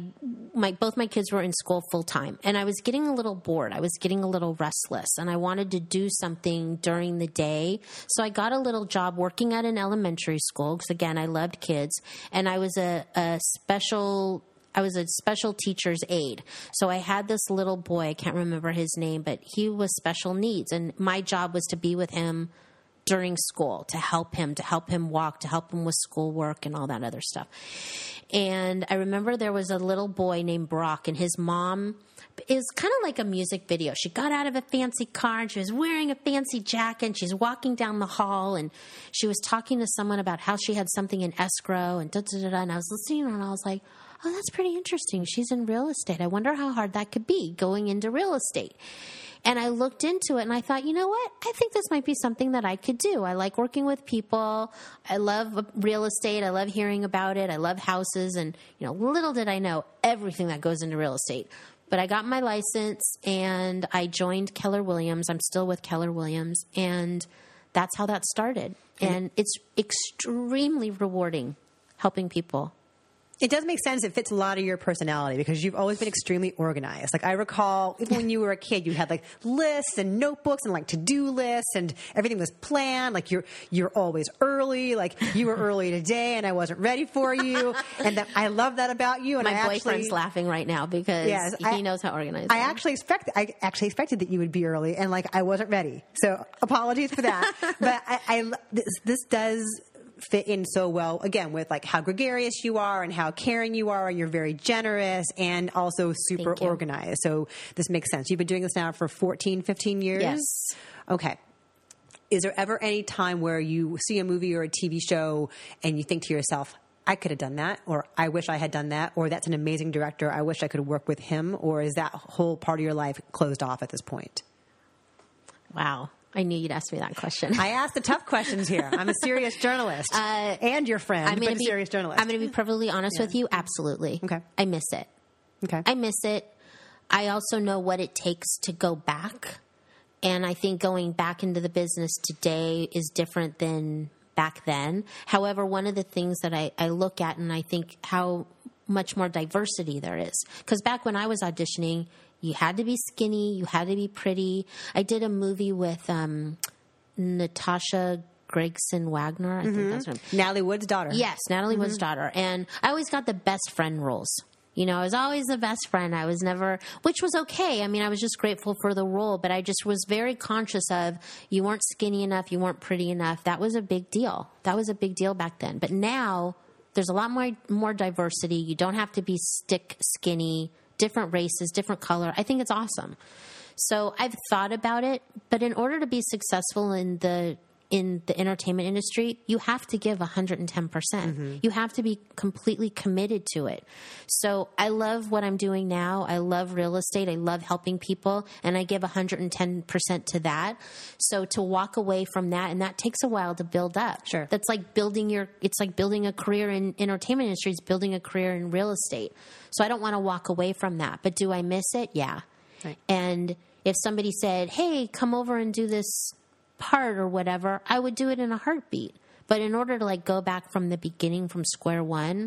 both my kids were in school full time, and I was getting a little bored. I was getting a little restless, and I wanted to do something during the day. So I got a little job working at an elementary school because, again, I loved kids, and I was a special teacher's aide. So I had this little boy, I can't remember his name, but he was special needs, and my job was to be with him during school, to help him walk, to help him with schoolwork and all that other stuff. And I remember there was a little boy named Brock, and his mom is kind of like a music video. She got out of a fancy car, and she was wearing a fancy jacket, and she's walking down the hall, and she was talking to someone about how she had something in escrow, and da-da-da-da, and I was listening, and I was like, oh, that's pretty interesting. She's in real estate. I wonder how hard that could be, going into real estate. And I looked into it, and I thought, you know what? I think this might be something that I could do. I like working with people. I love real estate. I love hearing about it. I love houses. And, little did I know everything that goes into real estate. But I got my license, and I joined Keller Williams. I'm still with Keller Williams. And that's how that started. And it's extremely rewarding helping people. It does make sense. It fits a lot of your personality because you've always been extremely organized. Like I recall, even when you were a kid, you had like lists and notebooks and like to-do lists, and everything was planned. Like you're always early. Like you were early today, and I wasn't ready for you. And I love that about you. And my boyfriend's laughing right now because he knows how organized I am. I actually expected that you would be early, and like I wasn't ready. So apologies for that. But this does fit in so well, again, with like how gregarious you are and how caring you are, and you're very generous and also super organized. So this makes sense. You've been doing this now for 14, 15 years? Yes. Okay. Is there ever any time where you see a movie or a TV show and you think to yourself, I could have done that, or I wish I had done that, or that's an amazing director, I wish I could work with him, or is that whole part of your life closed off at this point? Wow. I knew you'd ask me that question. I ask the tough questions here. I'm a serious journalist and your friend, but a serious journalist. I'm going to be perfectly honest with you. Absolutely. Okay. I miss it. Okay. I miss it. I also know what it takes to go back. And I think going back into the business today is different than back then. However, one of the things that I look at, and I think how much more diversity there is. Because back when I was auditioning, you had to be skinny. You had to be pretty. I did a movie with Natasha Gregson Wagner. I think that's her name. Natalie Wood's daughter. Yes, Natalie Wood's daughter. And I always got the best friend roles. I was always the best friend. I was never, which was okay. I mean, I was just grateful for the role, but I just was very conscious of you weren't skinny enough, you weren't pretty enough. That was a big deal. That was a big deal back then. But now there's a lot more diversity. You don't have to be stick skinny. Different races, different color. I think it's awesome. So I've thought about it, but in order to be successful in the entertainment industry, you have to give 110%. You have to be completely committed to it. So I love what I'm doing now. I love real estate. I love helping people, and I give 110% to that. So to walk away from that, and that takes a while to build up. Sure. That's like building a career in entertainment industry. It's building a career in real estate. So I don't want to walk away from that. But do I miss it? Yeah. Right. And if somebody said, hey, come over and do this part or whatever, I would do it in a heartbeat. But in order to go back from the beginning, from square one,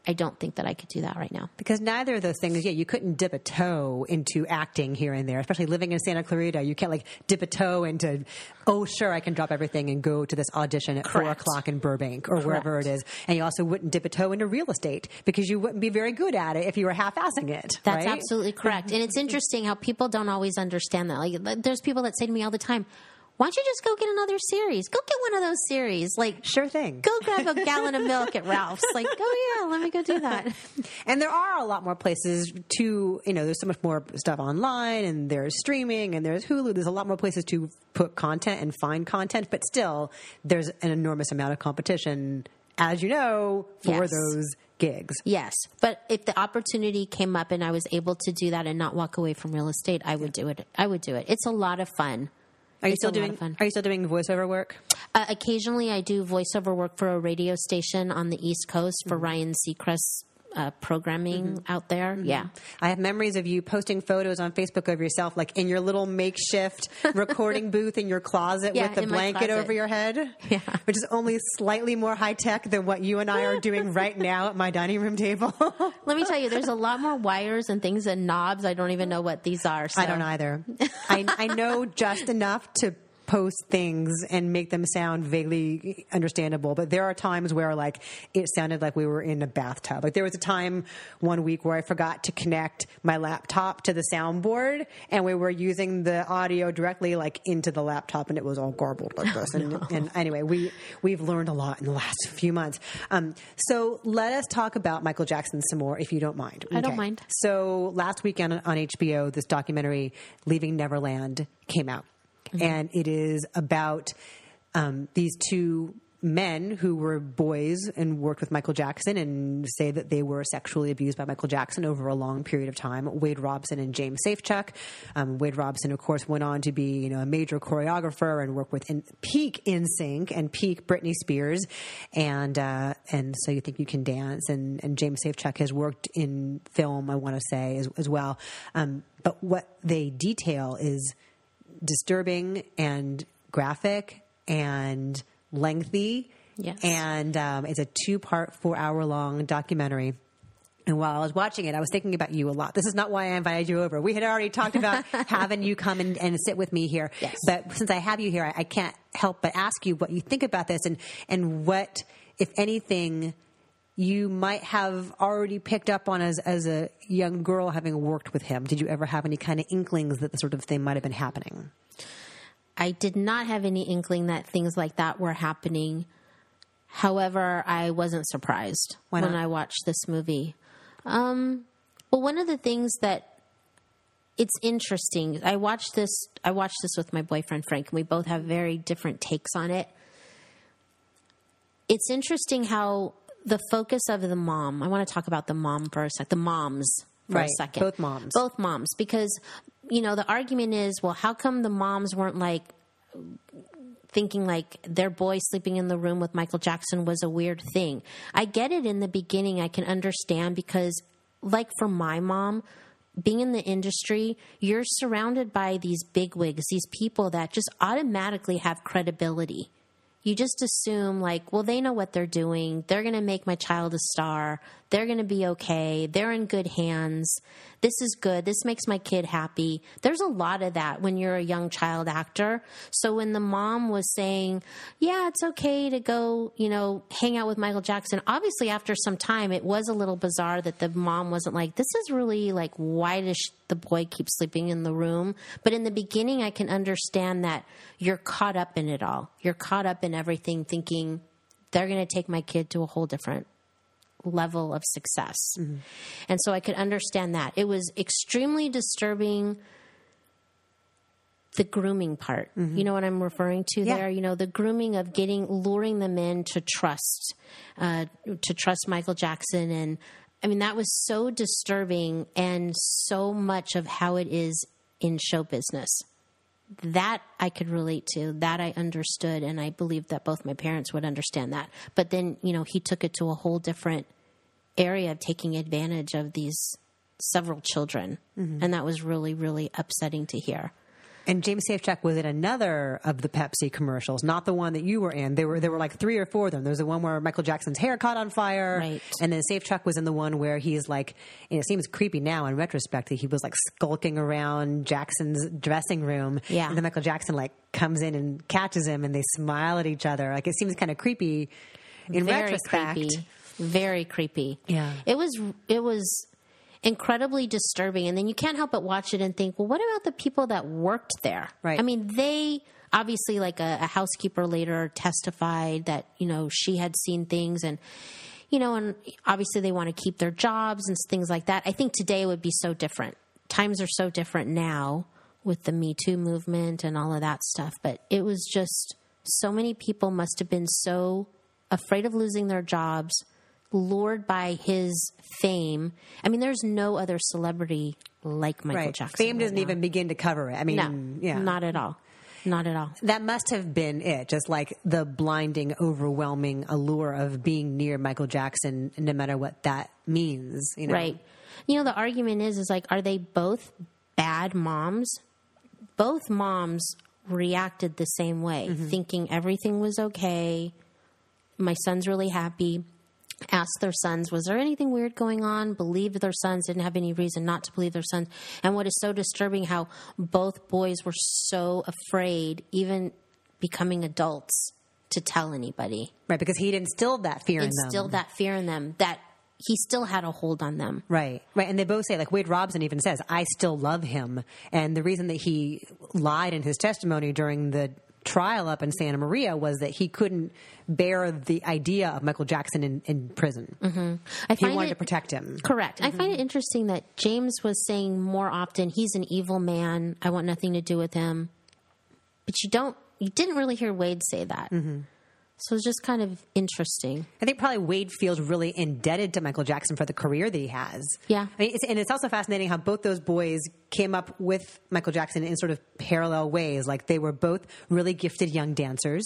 I don't think that I could do that right now. Because neither of those things, you couldn't dip a toe into acting here and there, especially living in Santa Clarita. You can't dip a toe into, oh, sure, I can drop everything and go to this audition at 4 o'clock in Burbank or wherever it is. And you also wouldn't dip a toe into real estate because you wouldn't be very good at it if you were half-assing it. That's right? absolutely correct. And it's interesting how people don't always understand that. There's people that say to me all the time, why don't you just go get another series? Go get one of those series. Sure thing. Go grab a gallon of milk at Ralph's. Oh yeah, let me go do that. And there are a lot more places to, there's so much more stuff online, and there's streaming, and there's Hulu. There's a lot more places to put content and find content, but still, there's an enormous amount of competition, as you know, for those gigs. Yes. But if the opportunity came up and I was able to do that and not walk away from real estate, I would do it. I would do it. It's a lot of fun. Are you still doing voiceover work? Occasionally I do voiceover work for a radio station on the East Coast for Ryan Seacrest's programming out there. Mm-hmm. Yeah. I have memories of you posting photos on Facebook of yourself, in your little makeshift recording booth in your closet with the blanket over your head, which is only slightly more high tech than what you and I are doing right now at my dining room table. Let me tell you, there's a lot more wires and things and knobs. I don't even know what these are. So. I don't either. I know just enough to post things and make them sound vaguely understandable. But there are times where it sounded like we were in a bathtub. There was a time one week where I forgot to connect my laptop to the soundboard, and we were using the audio directly into the laptop, and it was all garbled like this. And anyway, we've learned a lot in the last few months. So let us talk about Michael Jackson some more, if you don't mind. I don't mind. So last weekend on HBO, this documentary, Leaving Neverland, came out. Mm-hmm. And it is about these two men who were boys and worked with Michael Jackson and say that they were sexually abused by Michael Jackson over a long period of time, Wade Robson and James Safechuck. Wade Robson, of course, went on to be a major choreographer and work with peak NSYNC and peak Britney Spears. And So You Think You Can Dance. And James Safechuck has worked in film, I want to say, as well. But what they detail is disturbing and graphic and lengthy. Yes. And it's a 2-part, 4-hour-long documentary. And while I was watching it, I was thinking about you a lot. This is not why I invited you over. We had already talked about having you come and sit with me here. Yes. But since I have you here, I can't help but ask you what you think about this and what, if anything, you might have already picked up on as a young girl having worked with him. Did you ever have any kind of inklings that the sort of thing might have been happening? I did not have any inkling that things like that were happening. However, I wasn't surprised when I watched this movie. Well, one of the things that it's interesting, I watched this with my boyfriend Frank, and we both have very different takes on it. It's interesting how the focus of the mom, I want to talk about the mom for a second, the moms for a second. Both moms. Both moms. Because, the argument is, well, how come the moms weren't thinking their boy sleeping in the room with Michael Jackson was a weird thing? I get it in the beginning. I can understand because, for my mom, being in the industry, you're surrounded by these bigwigs, these people that just automatically have credibility. You just assume they know what they're doing. They're going to make my child a star. They're going to be okay. They're in good hands. This is good. This makes my kid happy. There's a lot of that when you're a young child actor. So when the mom was saying, yeah, it's okay to go, hang out with Michael Jackson, obviously after some time, it was a little bizarre that the mom wasn't this is really why does the boy keep sleeping in the room? But in the beginning, I can understand that you're caught up in it all. You're caught up in everything thinking they're going to take my kid to a whole different level of success. Mm-hmm. And so I could understand that. It was extremely disturbing, the grooming part. Mm-hmm. You know what I'm referring to there? The grooming of luring them in to trust Michael Jackson. And I mean, that was so disturbing and so much of how it is in show business. That I could relate to, that I understood, and I believe that both my parents would understand that. But then, he took it to a whole different area of taking advantage of these several children. Mm-hmm. And that was really, really upsetting to hear. And James Safechuck was in another of the Pepsi commercials, not the one that you were in. There were like 3 or 4 of them. There was the one where Michael Jackson's hair caught on fire. Right. And then Safechuck was in the one where he's like, and it seems creepy now in retrospect that he was like skulking around Jackson's dressing room. Yeah. And then Michael Jackson like comes in and catches him and they smile at each other. Like it seems kind of creepy in retrospect. Creepy. Very creepy. Yeah. It was incredibly disturbing. And then you can't help but watch it and think, well, what about the people that worked there? Right. I mean, they obviously, like a housekeeper later testified that, she had seen things and, and obviously they want to keep their jobs and things like that. I think today it would be so different. Times are so different now with the Me Too movement and all of that stuff. But it was just so many people must have been so afraid of losing their jobs, lured by his fame. I mean, there's no other celebrity like Michael Jackson. Fame doesn't even begin to cover it. I mean, no, not at all. Not at all. That must have been it, just like the blinding, overwhelming allure of being near Michael Jackson, no matter what that means. Right. The argument is like, are they both bad moms? Both moms reacted the same way, thinking everything was okay. My son's really happy. Asked their sons, was there anything weird going on? Believed their sons, didn't have any reason not to believe their sons. And what is so disturbing, how both boys were so afraid, even becoming adults, to tell anybody. Right, because he'd instilled that fear in them. Instilled that fear in them, that he still had a hold on them. Right. And they both say, like Wade Robson even says, I still love him. And the reason that he lied in his testimony during the trial up in Santa Maria was that he couldn't bear the idea of Michael Jackson in prison. Mm-hmm. He wanted to protect him. Correct. I find it interesting that James was saying more often, he's an evil man, I want nothing to do with him. But you didn't really hear Wade say that. So it's just kind of interesting. I think probably Wade feels really indebted to Michael Jackson for the career that he has. Yeah. I mean, it's also fascinating how both those boys came up with Michael Jackson in sort of parallel ways. Like they were both really gifted young dancers.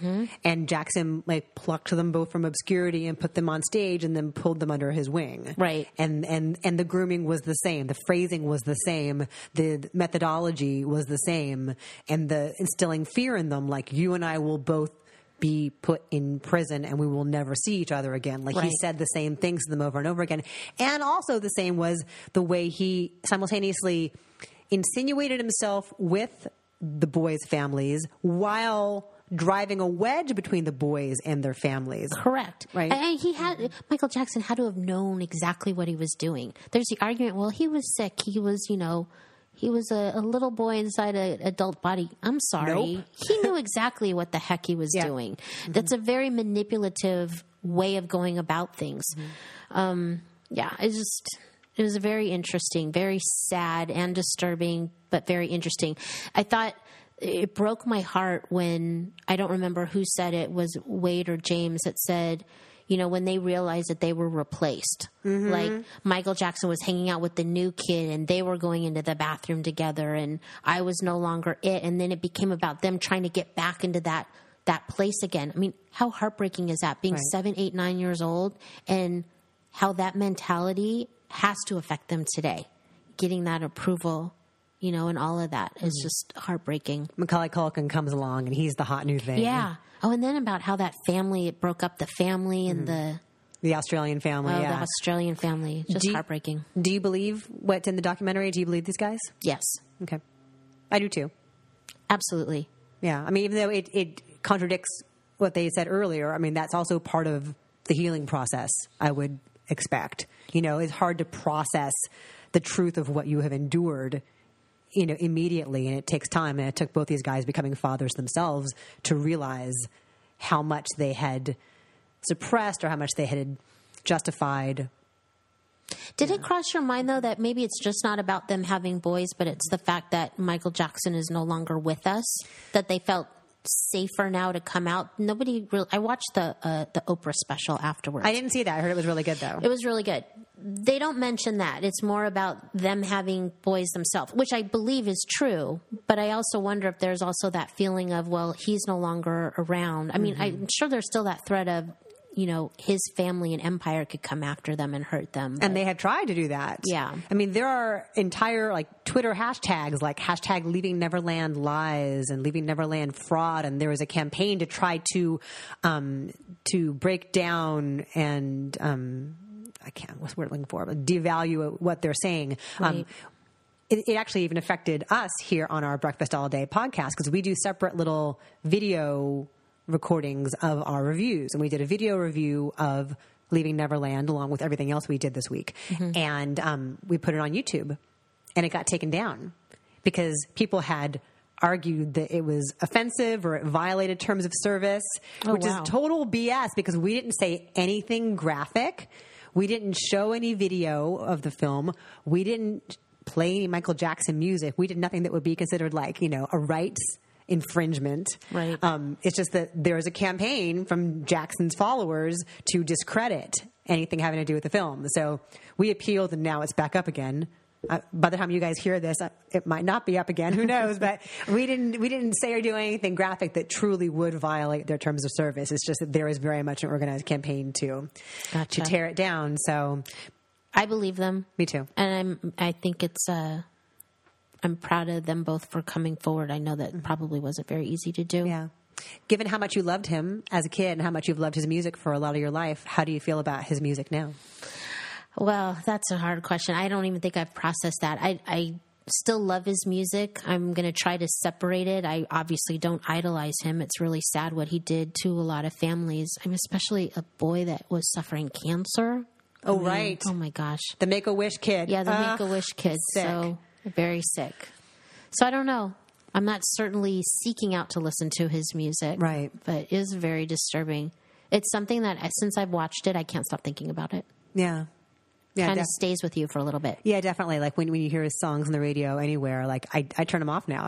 And Jackson like plucked them both from obscurity and put them on stage and then pulled them under his wing. Right. And the grooming was the same. The phrasing was the same. The methodology was the same. And the instilling fear in them, like you and I will both be put in prison and we will never see each other again. Like he said the same things to them over and over again. And also the same was the way he simultaneously insinuated himself with the boys' families while driving a wedge between the boys and their families. Correct. Right. And Michael Jackson had to have known exactly what he was doing. There's the argument, well, he was sick. He was, he was a little boy inside an adult body. I'm sorry. Nope. He knew exactly what the heck he was doing. That's a very manipulative way of going about things. It was very interesting, very sad and disturbing, but very interesting. I thought it broke my heart when, I don't remember who said it, was Wade or James that said, when they realized that they were replaced. Like Michael Jackson was hanging out with the new kid and they were going into the bathroom together and I was no longer it. And then it became about them trying to get back into that place again. I mean, how heartbreaking is that? Being 7, 8, 9 years old, and how that mentality has to affect them today. Getting that approval, and all of that is just heartbreaking. Macaulay Culkin comes along and he's the hot new thing. Yeah. Oh, and then about how that family, it broke up the family and the Australian family. The Australian family. Just heartbreaking. Do you believe what's in the documentary? Do you believe these guys? Yes. Okay. I do too. Absolutely. Yeah. I mean, even though it contradicts what they said earlier, I mean, that's also part of the healing process, I would expect. It's hard to process the truth of what you have endured immediately, and it takes time. And it took both these guys becoming fathers themselves to realize how much they had suppressed or how much they had justified. Did it cross your mind, though, that maybe it's just not about them having boys, but it's the fact that Michael Jackson is no longer with us, that they felt safer now to come out? Nobody really. I watched the Oprah special afterwards. I didn't see that. I heard it was really good, though. It was really good. They don't mention that. It's more about them having boys themselves, which I believe is true. But I also wonder if there's also that feeling of, well, he's no longer around. I mean, I'm sure there's still that threat of, his family and empire could come after them and hurt them. And they have tried to do that. Yeah. I mean, there are entire Twitter hashtags like hashtag Leaving Neverland Lies and Leaving Neverland Fraud. And there was a campaign to try to break down and, what's the word I'm looking for, but devalue what they're saying. Right. It actually even affected us here on our Breakfast All Day podcast because we do separate little video recordings of our reviews. And we did a video review of Leaving Neverland along with everything else we did this week. Mm-hmm. And we put it on YouTube and it got taken down because people had argued that it was offensive or it violated terms of service, which is total BS because we didn't say anything graphic. We didn't show any video of the film. We didn't play any Michael Jackson music. We did nothing that would be considered a rights infringement. Right. It's just that there is a campaign from Jackson's followers to discredit anything having to do with the film. So we appealed and now it's back up again. By the time you guys hear this, it might not be up again. Who knows? But we didn't say or do anything graphic that truly would violate their terms of service. It's just that there is very much an organized campaign to tear it down. So I believe them. Me too. And I think it's I'm proud of them both for coming forward. I know that probably wasn't very easy to do. Yeah. Given how much you loved him as a kid and how much you've loved his music for a lot of your life, how do you feel about his music now? Well, that's a hard question. I don't even think I've processed that. I still love his music. I'm going to try to separate it. I obviously don't idolize him. It's really sad what he did to a lot of families. I'm especially a boy that was suffering cancer. Right. Oh, my gosh. The Make-A-Wish kid. Yeah, the Make-A-Wish kid. Sick. So, very sick. So, I don't know. I'm not certainly seeking out to listen to his music. Right. But it is very disturbing. It's something that since I've watched it, I can't stop thinking about it. Yeah. Yeah, kind of stays with you for a little bit. Yeah, definitely. Like when you hear his songs on the radio anywhere, I turn them off now.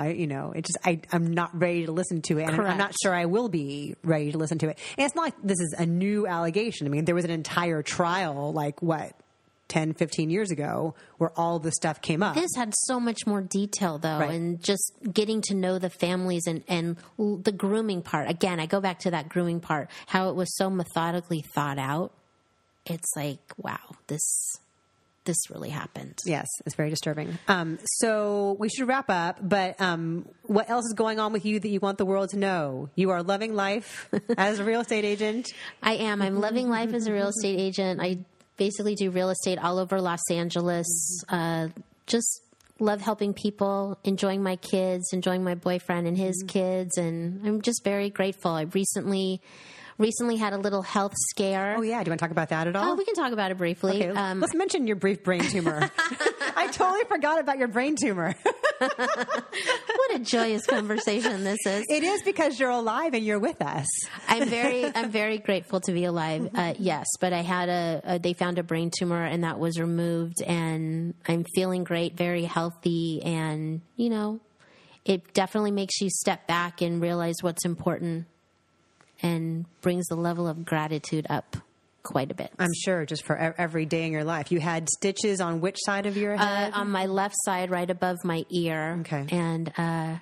I'm not ready to listen to it, and I'm not sure I will be ready to listen to it. And it's not like this is a new allegation. I mean, there was an entire trial, 10, 15 years ago, where all this stuff came up. This had so much more detail, though, right. And just getting to know the families and the grooming part. Again, I go back to that grooming part, how it was so methodically thought out. It's like, wow, this really happened. Yes, it's very disturbing. So we should wrap up, but what else is going on with you that you want the world to know? You are loving life as a real estate agent. I am. I'm loving life as a real estate agent. I basically do real estate all over Los Angeles. Just love helping people, enjoying my kids, enjoying my boyfriend and his kids, and I'm just very grateful. I recently had a little health scare. Oh, yeah. Do you want to talk about that at all? Oh, we can talk about it briefly. Okay, let's mention your brief brain tumor. I totally forgot about your brain tumor. What a joyous conversation this is. It is because you're alive and you're with us. I'm very grateful to be alive. Yes, but I had they found a brain tumor and that was removed, and I'm feeling great, very healthy, and it definitely makes you step back and realize what's important. And brings the level of gratitude up quite a bit. I'm sure, just for every day in your life. You had stitches on which side of your head? On my left side, right above my ear. Okay. And,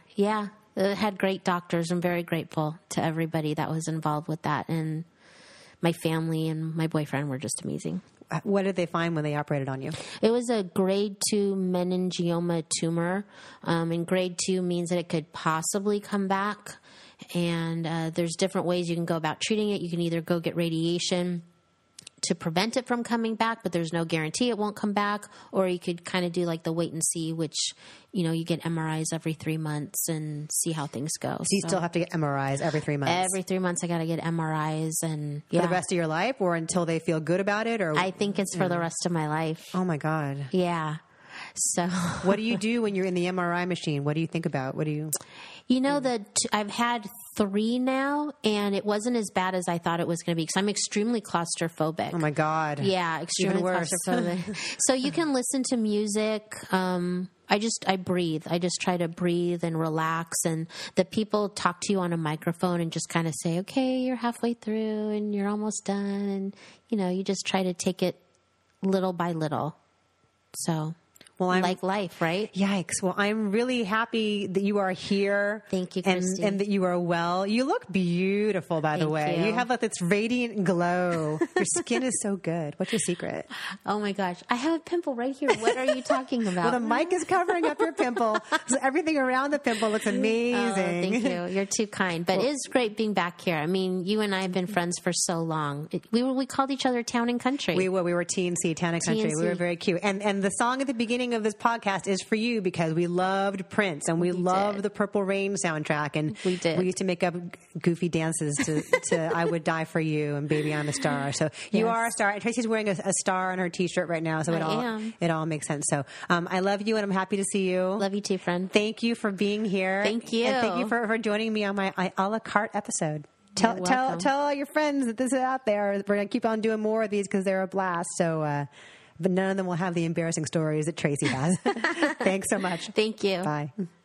it had great doctors. I'm very grateful to everybody that was involved with that. And my family and my boyfriend were just amazing. What did they find when they operated on you? It was a grade 2 meningioma tumor. And grade 2 means that it could possibly come back. And there's different ways you can go about treating it. You can either go get radiation to prevent it from coming back, but there's no guarantee it won't come back. Or you could kind of do like the wait and see, which, you get MRIs every 3 months and see how things go. So you still have to get MRIs every 3 months? Every 3 months I got to get MRIs. And For the rest of your life, or until they feel good about it? Or I think it's for the rest of my life. Oh, my God. Yeah. So what do you do when you're in the MRI machine? What do you think about? What do you... I've had 3 now, and it wasn't as bad as I thought it was going to be because I'm extremely claustrophobic. Oh, my God. Yeah, extremely claustrophobic. So you can listen to music. I breathe. I just try to breathe and relax. And the people talk to you on a microphone and just kind of say, okay, you're halfway through and you're almost done. And, you just try to take it little by little. So... Well, like life, right? Yikes. Well, I'm really happy that you are here. Thank you, and, Christy. and that you are well. You look beautiful, by the Thank way. you. You have like this radiant glow. Your skin is so good. What's your secret? Oh my gosh. I have a pimple right here. What are you talking about? Well, the mic is covering up your pimple. So everything around the pimple looks amazing. Oh, thank you. You're too kind. But it's great being back here. I mean, you and I have been friends for so long. We called each other Town and Country. We were TNC, Town and Country. TNC. We were very cute. And the song at the beginning of this podcast is for you because we loved Prince and we loved the Purple Rain soundtrack. And we did. We used to make up goofy dances to I Would Die for You and Baby I'm a Star. So you are a star. Tracy's wearing a star on her T-shirt right now. So it all makes sense. So I love you and I'm happy to see you. Love you too, friend. Thank you for being here. Thank you. And thank you for joining me on my a la carte episode. Tell all your friends that this is out there. We're going to keep on doing more of these because they're a blast. So, but none of them will have the embarrassing stories that Tracy has. Thanks so much. Thank you. Bye.